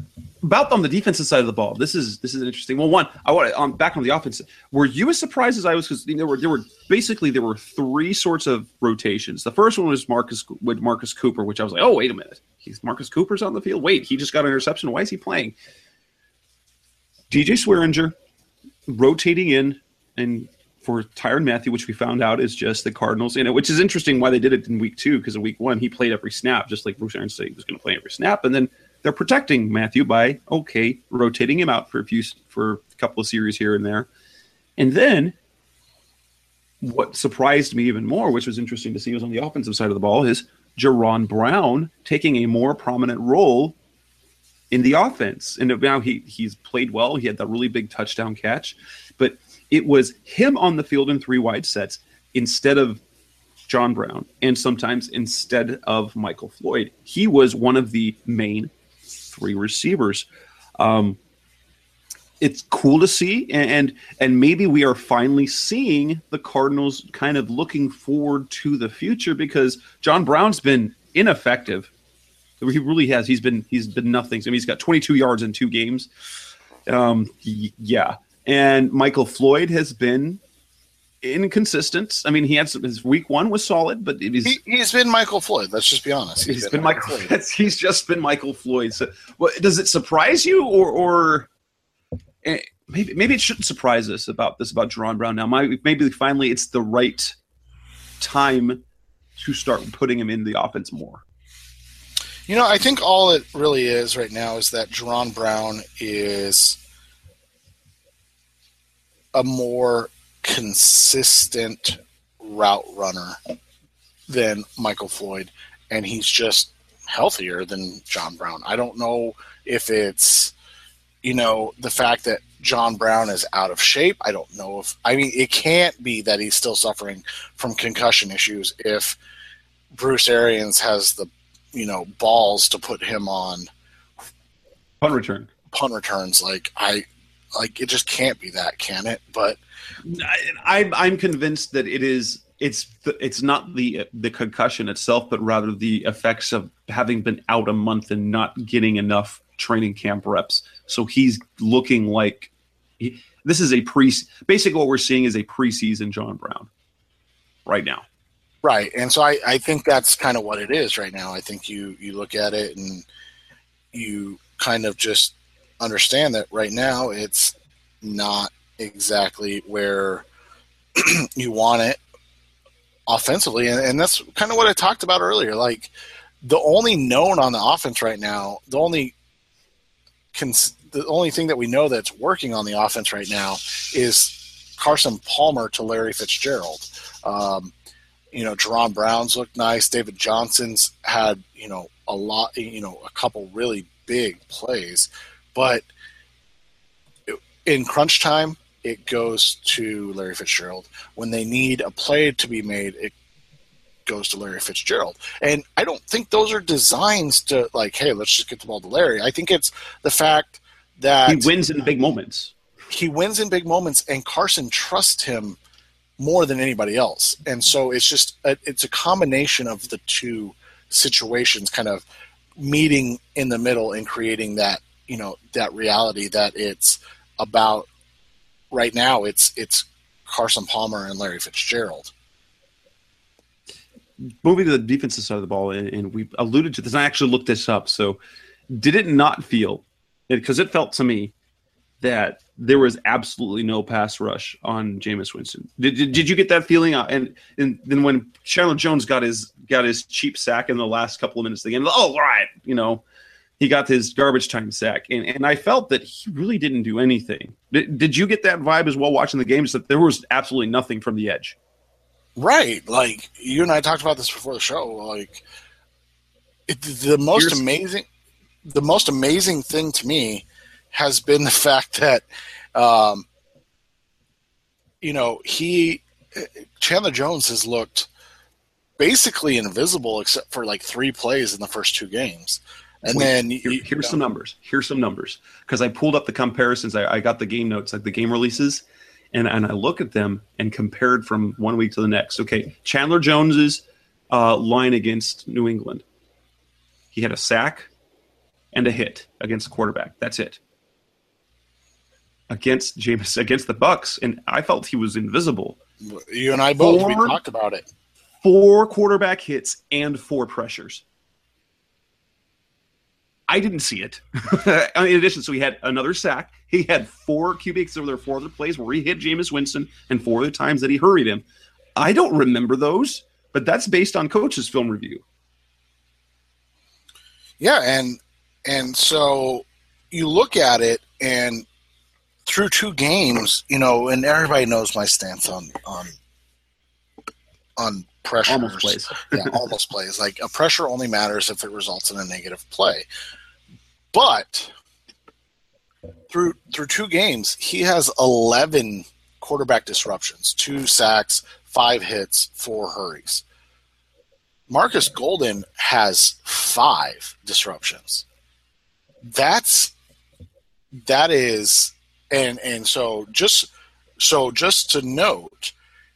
about on the defensive side of the ball, this is this is interesting. Well, one, I want on back on the offense. Were you as surprised as I was? Because there were there were basically there were three sorts of rotations. The first one was Marcus with Marcus Cooper, which I was like, oh wait a minute, he's Marcus Cooper's on the field. Wait, he just got an interception. Why is he playing? D J Swearinger rotating in and for Tyrann Mathieu, which we found out is just the Cardinals in it, which is interesting why they did it in week two, because in week one he played every snap, just like Bruce Arians said he was going to play every snap, and then they're protecting Mathieu by, okay, rotating him out for a few for a couple of series here and there. And then what surprised me even more, which was interesting to see, was on the offensive side of the ball, is Jaron Brown taking a more prominent role in the offense. And now he he's played well. He had that really big touchdown catch. But it was him on the field in three wide sets instead of John Brown, and sometimes instead of Michael Floyd. He was one of the main three receivers. Um, it's cool to see, and and maybe we are finally seeing the Cardinals kind of looking forward to the future, because John Brown's been ineffective. He really has. He's been he's been nothing. I mean, he's got twenty-two yards in two games. Um, yeah. And Michael Floyd has been inconsistent. I mean, he had some, his week one was solid, but it is, he, he's been Michael Floyd. Let's just be honest. He's, he's been, been Michael. Michael Floyd. He's just been Michael Floyd. So, well, does it surprise you, or, or eh, maybe maybe it shouldn't surprise us about this about Jaron Brown now? My, maybe finally it's the right time to start putting him in the offense more. You know, I think all it really is right now is that Jaron Brown is a more consistent route runner than Michael Floyd, and he's just healthier than John Brown. I don't know if it's, you know, the fact that John Brown is out of shape. I don't know if, I mean, it can't be that he's still suffering from concussion issues if Bruce Arians has the, you know, balls to put him on punt return punt returns. Like I, like it just can't be that, can it? But I, I'm convinced that it is. It's the, it's not the the concussion itself, but rather the effects of having been out a month and not getting enough training camp reps. So he's looking like he, this is a pre. Basically, what we're seeing is a preseason John Brown right now. Right, and so I, I think that's kind of what it is right now. I think you, you look at it and you kind of just understand that right now it's not exactly where you want it offensively, and, and that's kind of what I talked about earlier. Like the only known on the offense right now, the only cons- the only thing that we know that's working on the offense right now is Carson Palmer to Larry Fitzgerald. Um, You know, Jaron Brown's looked nice. David Johnson's had, you know, a lot, you know, a couple really big plays. But in crunch time, it goes to Larry Fitzgerald. When they need a play to be made, it goes to Larry Fitzgerald. And I don't think those are designs to, like, hey, let's just get the ball to Larry. I think it's the fact that he wins in big moments. He wins in big moments, and Carson trusts him more than anybody else. And so it's just a, it's a combination of the two situations kind of meeting in the middle and creating that, you know, that reality that it's about right now. It's it's Carson Palmer and Larry Fitzgerald. Moving to the defensive side of the ball, and, and we alluded to this, and I actually looked this up. So did it not feel, because it felt to me that there was absolutely no pass rush on Jameis Winston. Did, did did you get that feeling? And and then when Chandler Jones got his got his cheap sack in the last couple of minutes of the game, oh, all right, you know, he got his garbage time sack, and and I felt that he really didn't do anything. Did, did you get that vibe as well watching the games, that there was absolutely nothing from the edge? Right, like you and I talked about this before the show. Like it, the most Here's- amazing, the most amazing thing to me has been the fact that, um, you know, he Chandler Jones has looked basically invisible except for like three plays in the first two games. And Wait, then here, you, here's you know, some numbers. Here's some numbers because I pulled up the comparisons. I, I got the game notes, like the game releases, and and I look at them and compared from one week to the next. Okay, Chandler Jones's uh, line against New England. He had a sack and a hit against the quarterback. That's it. Against Jameis, against the Bucks, and I felt he was invisible. You and I both, four, we talked about it. Four quarterback hits and four pressures. I didn't see it. In addition, so he had another sack. He had four Q B. So there were four other plays where he hit Jameis Winston and four other times that he hurried him. I don't remember those, but that's based on coach's film review. Yeah, and and so you look at it, and through two games, you know, and everybody knows my stance on on on pressure. Almost plays. yeah, almost plays. Like a pressure only matters if it results in a negative play. But through through two games, he has eleven quarterback disruptions, two sacks, five hits, four hurries. Marcus Golden has five disruptions. That's that is and and so just so just to note,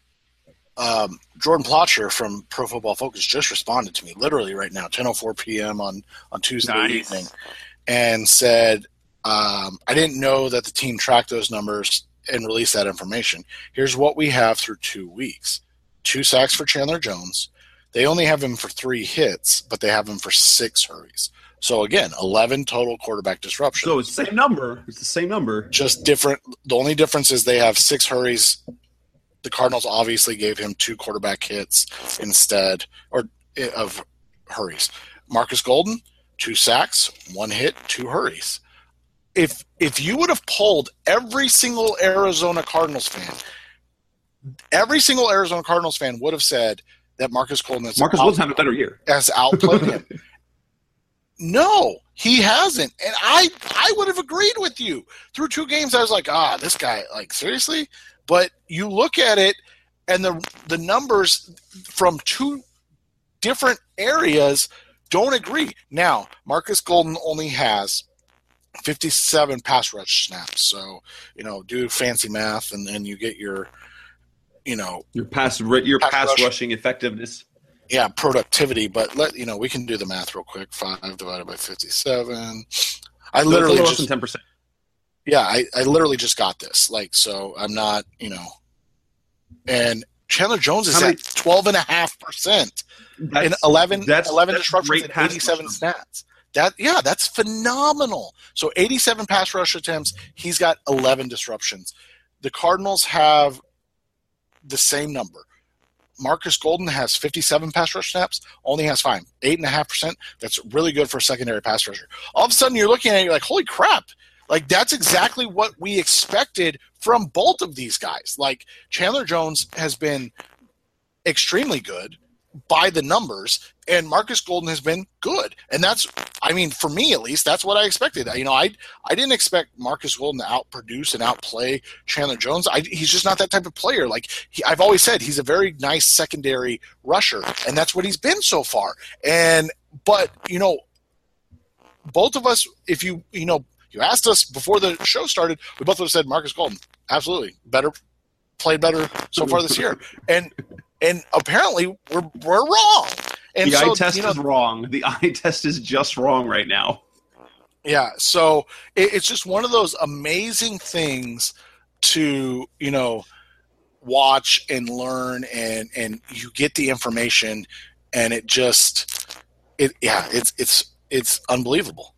um, Jordan Plotcher from Pro Football Focus just responded to me literally right now, ten oh four p.m. on on Tuesday nice. evening, and said, um, I didn't know that the team tracked those numbers and released that information. Here's what we have through two weeks. Two sacks for Chandler Jones. They only have him for three hits, but they have him for six hurries. So, again, eleven total quarterback disruptions. So it's the same number. It's the same number. Just different. The only difference is they have six hurries. The Cardinals obviously gave him two quarterback hits instead or of hurries. Marcus Golden, two sacks, one hit, two hurries. If if you would have polled every single Arizona Cardinals fan, every single Arizona Cardinals fan would have said that Marcus Golden has Marcus out, Golden's having a better year. Has outplayed him. No, he hasn't. And I I would have agreed with you. Through two games, I was like, ah, this guy, like, seriously? But you look at it, and the the numbers from two different areas don't agree. Now, Marcus Golden only has fifty-seven pass rush snaps. So, you know, do fancy math, and then you get your, you know, your pass your pass, pass rush. rushing effectiveness. Yeah, productivity. But let you know, we can do the math real quick. Five divided by fifty-seven. I So literally less just than ten percent. Yeah, I, I literally just got this. Like, so I'm not, you know, and Chandler Jones is How at twelve and a half percent in eleven, that's, eleven that's disruptions great and eighty-seven rush. stats. That yeah, that's phenomenal. So eighty-seven pass rush attempts, he's got eleven disruptions. The Cardinals have the same number. Marcus Golden has fifty-seven pass rush snaps, only has five, eight and a half percent. That's really good for a secondary pass rusher. All of a sudden, you're looking at it, you're like, holy crap! Like, that's exactly what we expected from both of these guys. Like, Chandler Jones has been extremely good by the numbers, and Marcus Golden has been good. And that's, I mean, for me at least, that's what I expected. You know, I I didn't expect Marcus Golden to outproduce and outplay Chandler Jones. I, he's just not that type of player. Like, he, I've always said, he's a very nice secondary rusher, and that's what he's been so far. And, but, you know, both of us, if you, you know, you asked us before the show started, we both would have said Marcus Golden. Absolutely. Better, played better so far this year. And and apparently we're we're wrong. And the so, eye test you know, is wrong. The eye test is just wrong right now. Yeah. So it, it's just one of those amazing things to, you know, watch and learn, and, and you get the information, and it just it yeah, it's it's it's unbelievable.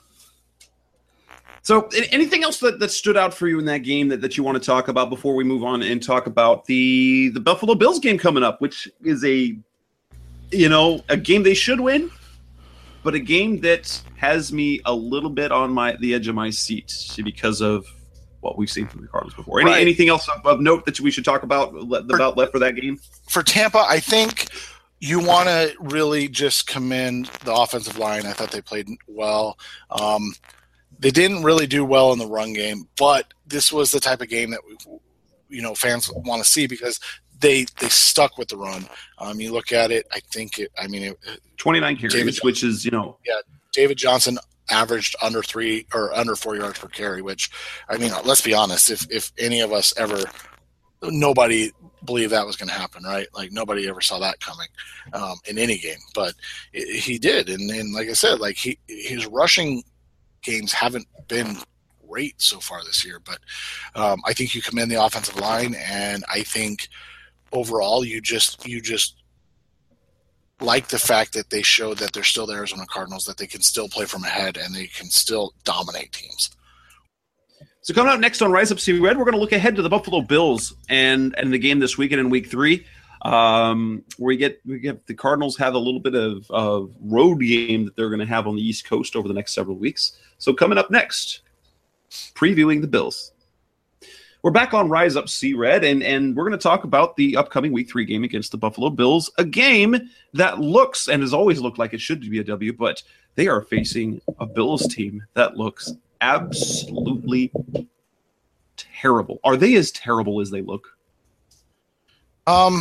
So anything else that, that stood out for you in that game that, that you want to talk about before we move on and talk about the, the Buffalo Bills game coming up, which is a, you know, a game they should win, but a game that has me a little bit on my the edge of my seat because of what we've seen from the Cardinals before. Any, right. Anything else of, of note that we should talk about, about left for that game? For Tampa, I think you want to really just commend the offensive line. I thought they played well. Um, They didn't really do well in the run game, but this was the type of game that we, you know, fans want to see because they they stuck with the run. Um, you look at it, I think it. I mean, it, twenty-nine carries, David which is, you know, yeah. David Johnson averaged under three or under four yards per carry, which, I mean, let's be honest. If if any of us ever, nobody believe that was going to happen, right? Like nobody ever saw that coming um, in any game, but it, he did. And, and like I said, like he his rushing games haven't been great so far this year, but um, I think you commend the offensive line, and I think overall you just you just like the fact that they showed that they're still the Arizona Cardinals, that they can still play from ahead and they can still dominate teams. So coming up next on Rise Up See Red, we're going to look ahead to the Buffalo Bills and, and the game this weekend in week three, um, where we get we get the Cardinals have a little bit of, of road game that they're going to have on the East Coast over the next several weeks. So coming up next, previewing the Bills. We're back on Rise Up See Red, and, and we're going to talk about the upcoming week three game against the Buffalo Bills, a game that looks and has always looked like it should be a W, but they are facing a Bills team that looks absolutely terrible. Are they as terrible as they look? Um,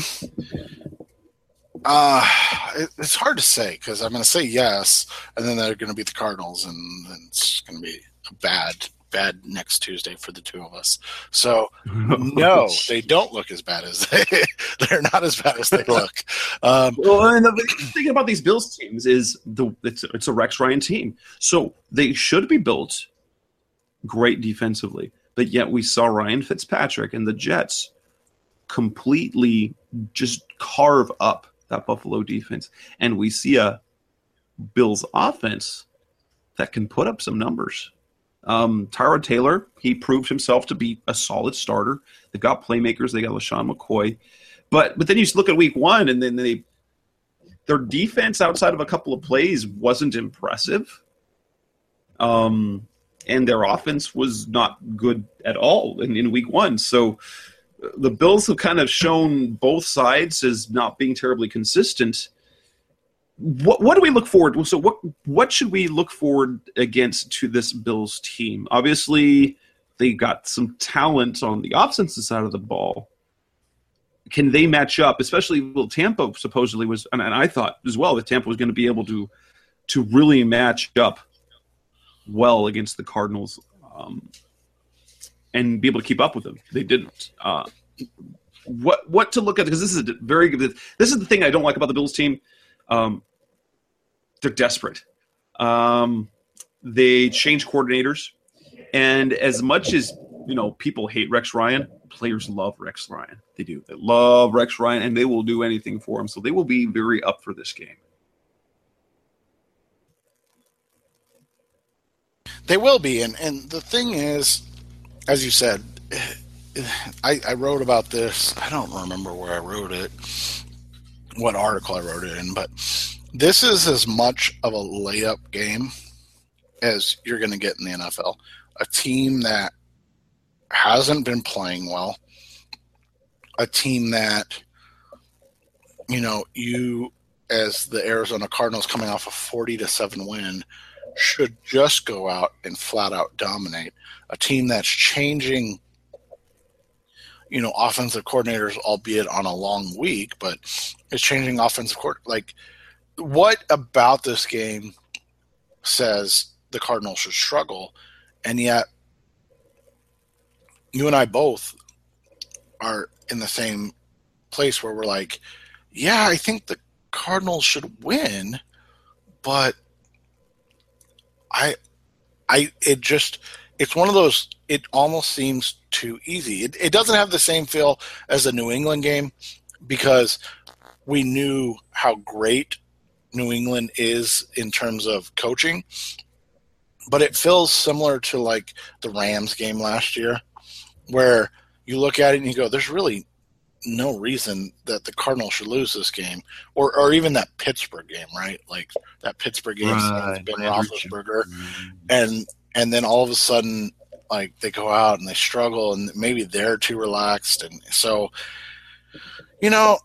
uh, it, it's hard to say because I'm going to say yes, and then they're going to beat the Cardinals, and, and it's going to be a bad, bad next Tuesday for the two of us. So no, they don't look as bad as they. They're not as bad as they look. Um, well, and the thing about these Bills teams is the it's, it's a Rex Ryan team, so they should be built great defensively, but yet we saw Ryan Fitzpatrick and the Jets completely just carve up that Buffalo defense, and we see a Bills offense that can put up some numbers. Um, Tyrod Taylor, he proved himself to be a solid starter. They got playmakers, they got LaShawn McCoy, but but then you look at week one, and then they their defense outside of a couple of plays wasn't impressive. Um. And their offense was not good at all in, in week one. So the Bills have kind of shown both sides as not being terribly consistent. What what do we look forward to? So what what should we look forward against to this Bills team? Obviously, they got some talent on the offensive side of the ball. Can they match up? Especially, well, Tampa supposedly was, and, and I thought as well that Tampa was going to be able to to really match up well against the Cardinals um, and be able to keep up with them. They didn't. Uh, what what to look at, because this is a very good. This is the thing I don't like about the Bills team. Um, they're desperate. Um, they change coordinators, and as much as you know, people hate Rex Ryan. Players love Rex Ryan. They do. They love Rex Ryan, and they will do anything for him. So they will be very up for this game. They will be, and, and the thing is, as you said, I, I wrote about this. I don't remember where I wrote it, what article I wrote it in, but this is as much of a layup game as you're going to get in the N F L. A team that hasn't been playing well, a team that, you know, you as the Arizona Cardinals coming off a forty to seven win should just go out and flat out dominate. A team that's changing, you know, offensive coordinators, albeit on a long week, but is changing offensive court. Like, what about this game says the Cardinals should struggle? And yet, you and I both are in the same place where we're like, yeah, I think the Cardinals should win, but I, I, it just, it's one of those, it almost seems too easy. It, it doesn't have the same feel as the New England game because we knew how great New England is in terms of coaching, but it feels similar to like the Rams game last year where you look at it and you go, there's really no reason that the Cardinals should lose this game, or or even that Pittsburgh game, right? Like that Pittsburgh game, right. Ben Roethlisberger, mm-hmm. and and then all of a sudden, like they go out and they struggle, and maybe they're too relaxed, and so, you know,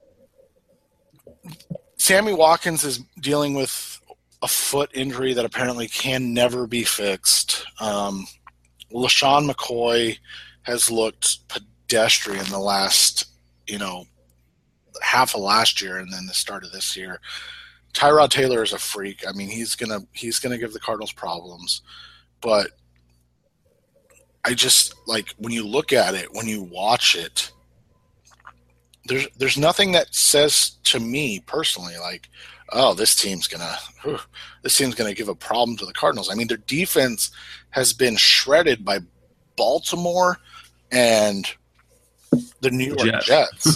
Sammy Watkins is dealing with a foot injury that apparently can never be fixed. Um, LaShawn McCoy has looked pedestrian the last, you know, half of last year and then the start of this year. Tyrod Taylor is a freak. I mean, he's gonna he's gonna give the Cardinals problems, but I just like when you look at it, when you watch it, there's there's nothing that says to me personally like, oh, this team's gonna whew, this team's gonna give a problem to the Cardinals. I mean, their defense has been shredded by Baltimore and the New York Jets, Jets.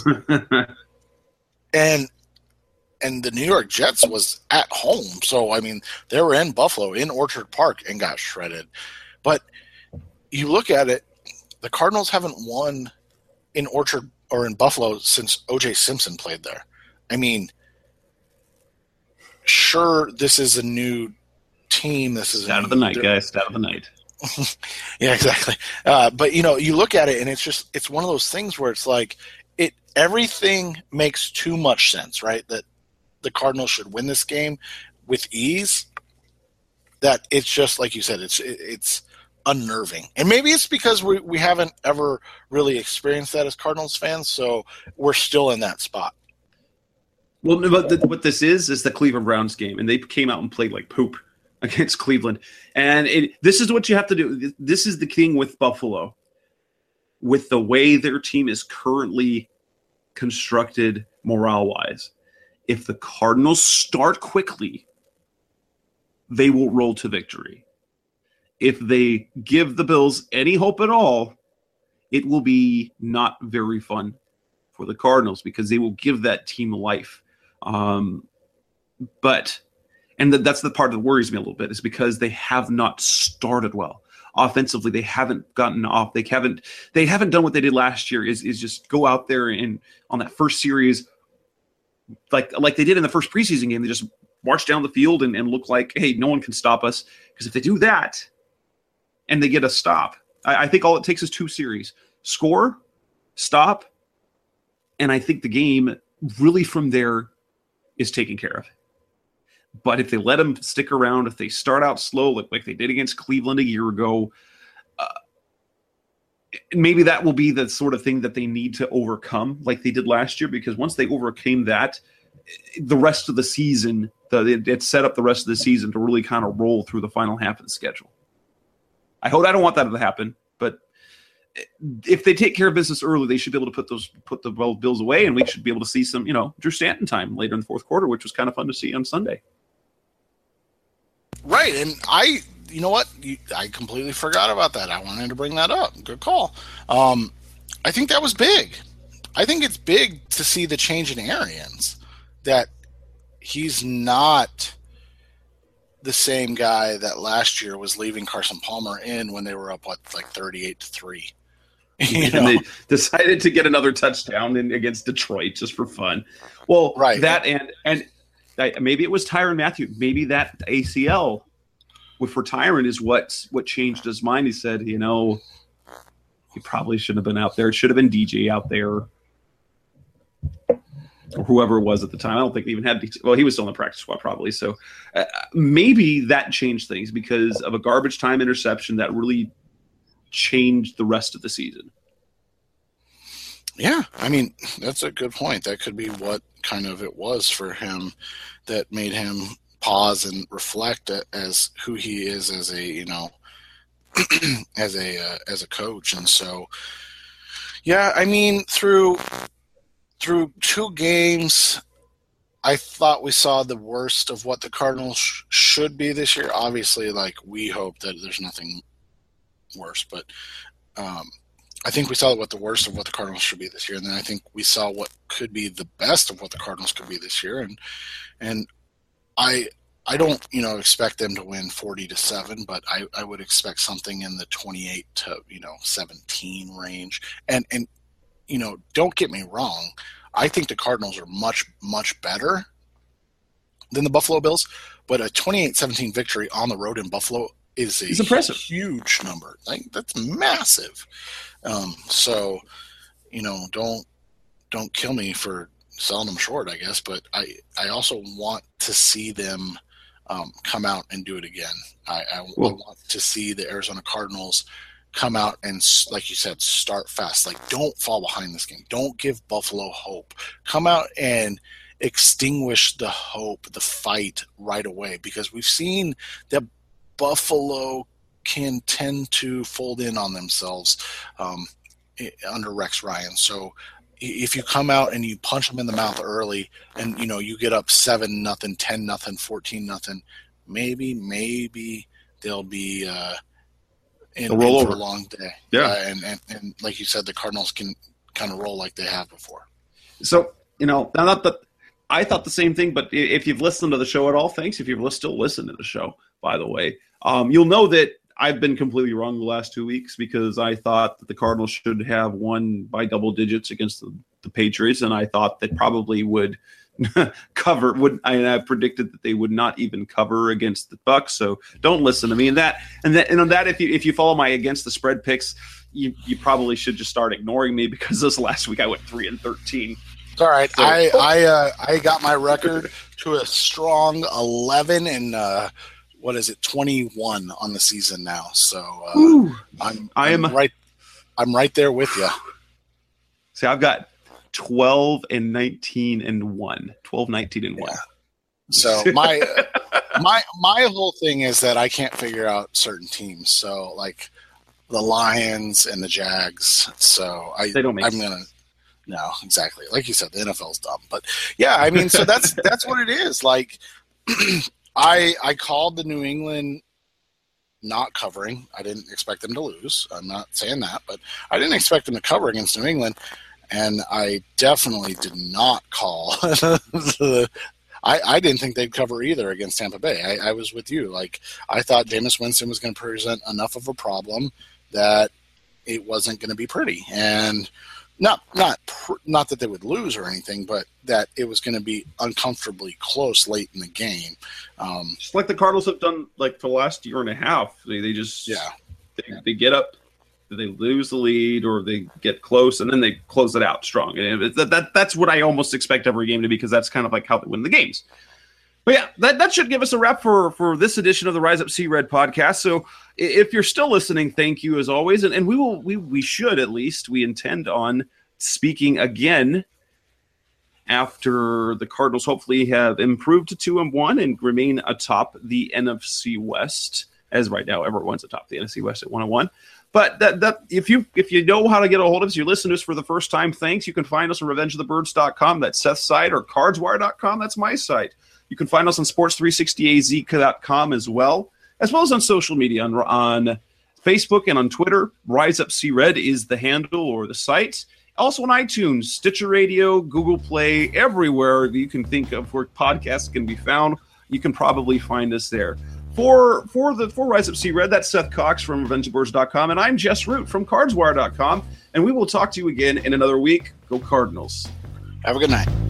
and and the New York Jets was at home, so I mean they were in Buffalo in Orchard Park and got shredded. But you look at it, the Cardinals haven't won in Orchard or in Buffalo since O J Simpson played there. I mean, sure, this is a new team. This is out of the night, guys. Out of the night. Yeah, exactly. Uh, but you know, you look at it, and it's just it's one of those things where it's like it everything makes too much sense, right? That the Cardinals should win this game with ease. That it's just like you said, it's it, it's. unnerving. And maybe it's because we, we haven't ever really experienced that as Cardinals fans, so we're still in that spot. Well, but the, what this is is the Cleveland Browns game, and they came out and played like poop against Cleveland. And it, this is what you have to do. This is the thing with Buffalo. With the way their team is currently constructed morale-wise, if the Cardinals start quickly, they will roll to victory. If they give the Bills any hope at all, it will be not very fun for the Cardinals because they will give that team life. Um, but, and the, that's the part that worries me a little bit, is because they have not started well. Offensively, they haven't gotten off. They haven't they haven't done what they did last year, is, is just go out there and on that first series, like, like they did in the first preseason game, they just march down the field and, and look like, hey, no one can stop us. Because if they do that, and they get a stop, I, I think all it takes is two series. Score, stop, and I think the game really from there is taken care of. But if they let them stick around, if they start out slow like, like they did against Cleveland a year ago, uh, maybe that will be the sort of thing that they need to overcome like they did last year, because once they overcame that, the rest of the season, the, it, it set up the rest of the season to really kind of roll through the final half of the schedule. I hope I don't want that to happen, but if they take care of business early, they should be able to put those put the Bills away, and we should be able to see some, you know, Drew Stanton time later in the fourth quarter, which was kind of fun to see on Sunday. Right, and I, you know what, you, I completely forgot about that. I wanted to bring that up. Good call. Um, I think that was big. I think it's big to see the change in Arians, that he's not the same guy that last year was leaving Carson Palmer in when they were up, what, like thirty-eight to three. You know? And they decided to get another touchdown in, against Detroit just for fun. Well, right. that and and maybe it was Tyrann Mathieu. Maybe that A C L for Tyrann is what what changed his mind. He said, you know, he probably shouldn't have been out there. It should have been D J out there. Or whoever it was at the time. I don't think they even had – well, he was still in the practice squad probably. So uh, maybe that changed things because of a garbage time interception that really changed the rest of the season. Yeah, I mean, that's a good point. That could be what kind of it was for him that made him pause and reflect as who he is as a, you know, as a uh, as a coach. And so, yeah, I mean, through – Through two games, I thought we saw the worst of what the Cardinals sh- should be this year. Obviously, like, we hope that there's nothing worse, but um, I think we saw what the worst of what the Cardinals should be this year, and then I think we saw what could be the best of what the Cardinals could be this year. And and I I don't you know expect them to win forty to seven, but I, I would expect something in the twenty-eight to you know seventeen range. And and you know, don't get me wrong. I think the Cardinals are much, much better than the Buffalo Bills, but a twenty-eight seventeen victory on the road in Buffalo is a it's impressive. Huge number. Like, that's massive. Um, so, you know, don't don't kill me for selling them short, I guess, but I, I also want to see them um, come out and do it again. I, I, I want to see the Arizona Cardinals come out and, like you said, start fast. Like, don't fall behind this game. Don't give Buffalo hope. Come out and extinguish the hope, the fight right away, because we've seen that Buffalo can tend to fold in on themselves um, under Rex Ryan. So if you come out and you punch them in the mouth early, and you know you get up seven nothing, ten nothing, fourteen nothing, maybe maybe they'll be uh, in, in for a long day. Yeah, uh, and, and and like you said, the Cardinals can kind of roll like they have before. So you know, not that I thought the same thing, but if you've listened to the show at all, thanks. If you've still listened to the show, by the way, um, you'll know that I've been completely wrong the last two weeks because I thought that the Cardinals should have won by double digits against the, the Patriots, and I thought they probably would cover. Would I, I predicted that they would not even cover against the Bucs. So don't listen to me. And that, and that, and on that, if you if you follow my against the spread picks, you you probably should just start ignoring me because this last week I went three and thirteen. It's all right. So, I I uh, I got my record to a strong eleven and. Uh, What is it? twenty-one on the season now. So uh, Ooh, I'm, I am I'm right. I'm right there with you. See, I've got twelve and nineteen and one. twelve, nineteen and one. Yeah. So my my my whole thing is that I can't figure out certain teams. So like the Lions and the Jags. So I they don't make I'm sense. gonna. No, exactly. Like you said, the N F L's dumb. But yeah, I mean, so that's that's what it is. Like. I I called the New England not covering. I didn't expect them to lose. I'm not saying that, but I didn't expect them to cover against New England, and I definitely did not call. the, I, I didn't think they'd cover either against Tampa Bay. I, I was with you. Like I thought Jameis Winston was going to present enough of a problem that it wasn't going to be pretty, and not not not that they would lose or anything, but that it was going to be uncomfortably close late in the game. Um, just like the Cardinals have done, like for the last year and a half, they they just yeah they, they get up, they lose the lead, or they get close, and then they close it out strong. And that, that that's what I almost expect every game to be, because that's kind of like how they win the games. But yeah, that, that should give us a wrap for, for this edition of the Rise Up See Red podcast. So if you're still listening, thank you as always. And, and we will we we should at least we intend on speaking again after the Cardinals hopefully have improved to two and one and remain atop the N F C West. As right now, everyone's atop the N F C West at one and one. But that that if you if you know how to get a hold of us, you're listening to us for the first time, thanks. You can find us on revenge of the birds dot com. That's Seth's site, or cards wire dot com. That's my site. You can find us on sports three sixty A Z dot com as well, as well as on social media on, on Facebook and on Twitter. Rise Up See Red is the handle or the site. Also on iTunes, Stitcher Radio, Google Play, everywhere you can think of where podcasts can be found, you can probably find us there. For for the for Rise Up See Red, that's Seth Cox from revenge of the birds dot com, and I'm Jess Root from cards wire dot com, and we will talk to you again in another week. Go Cardinals. Have a good night.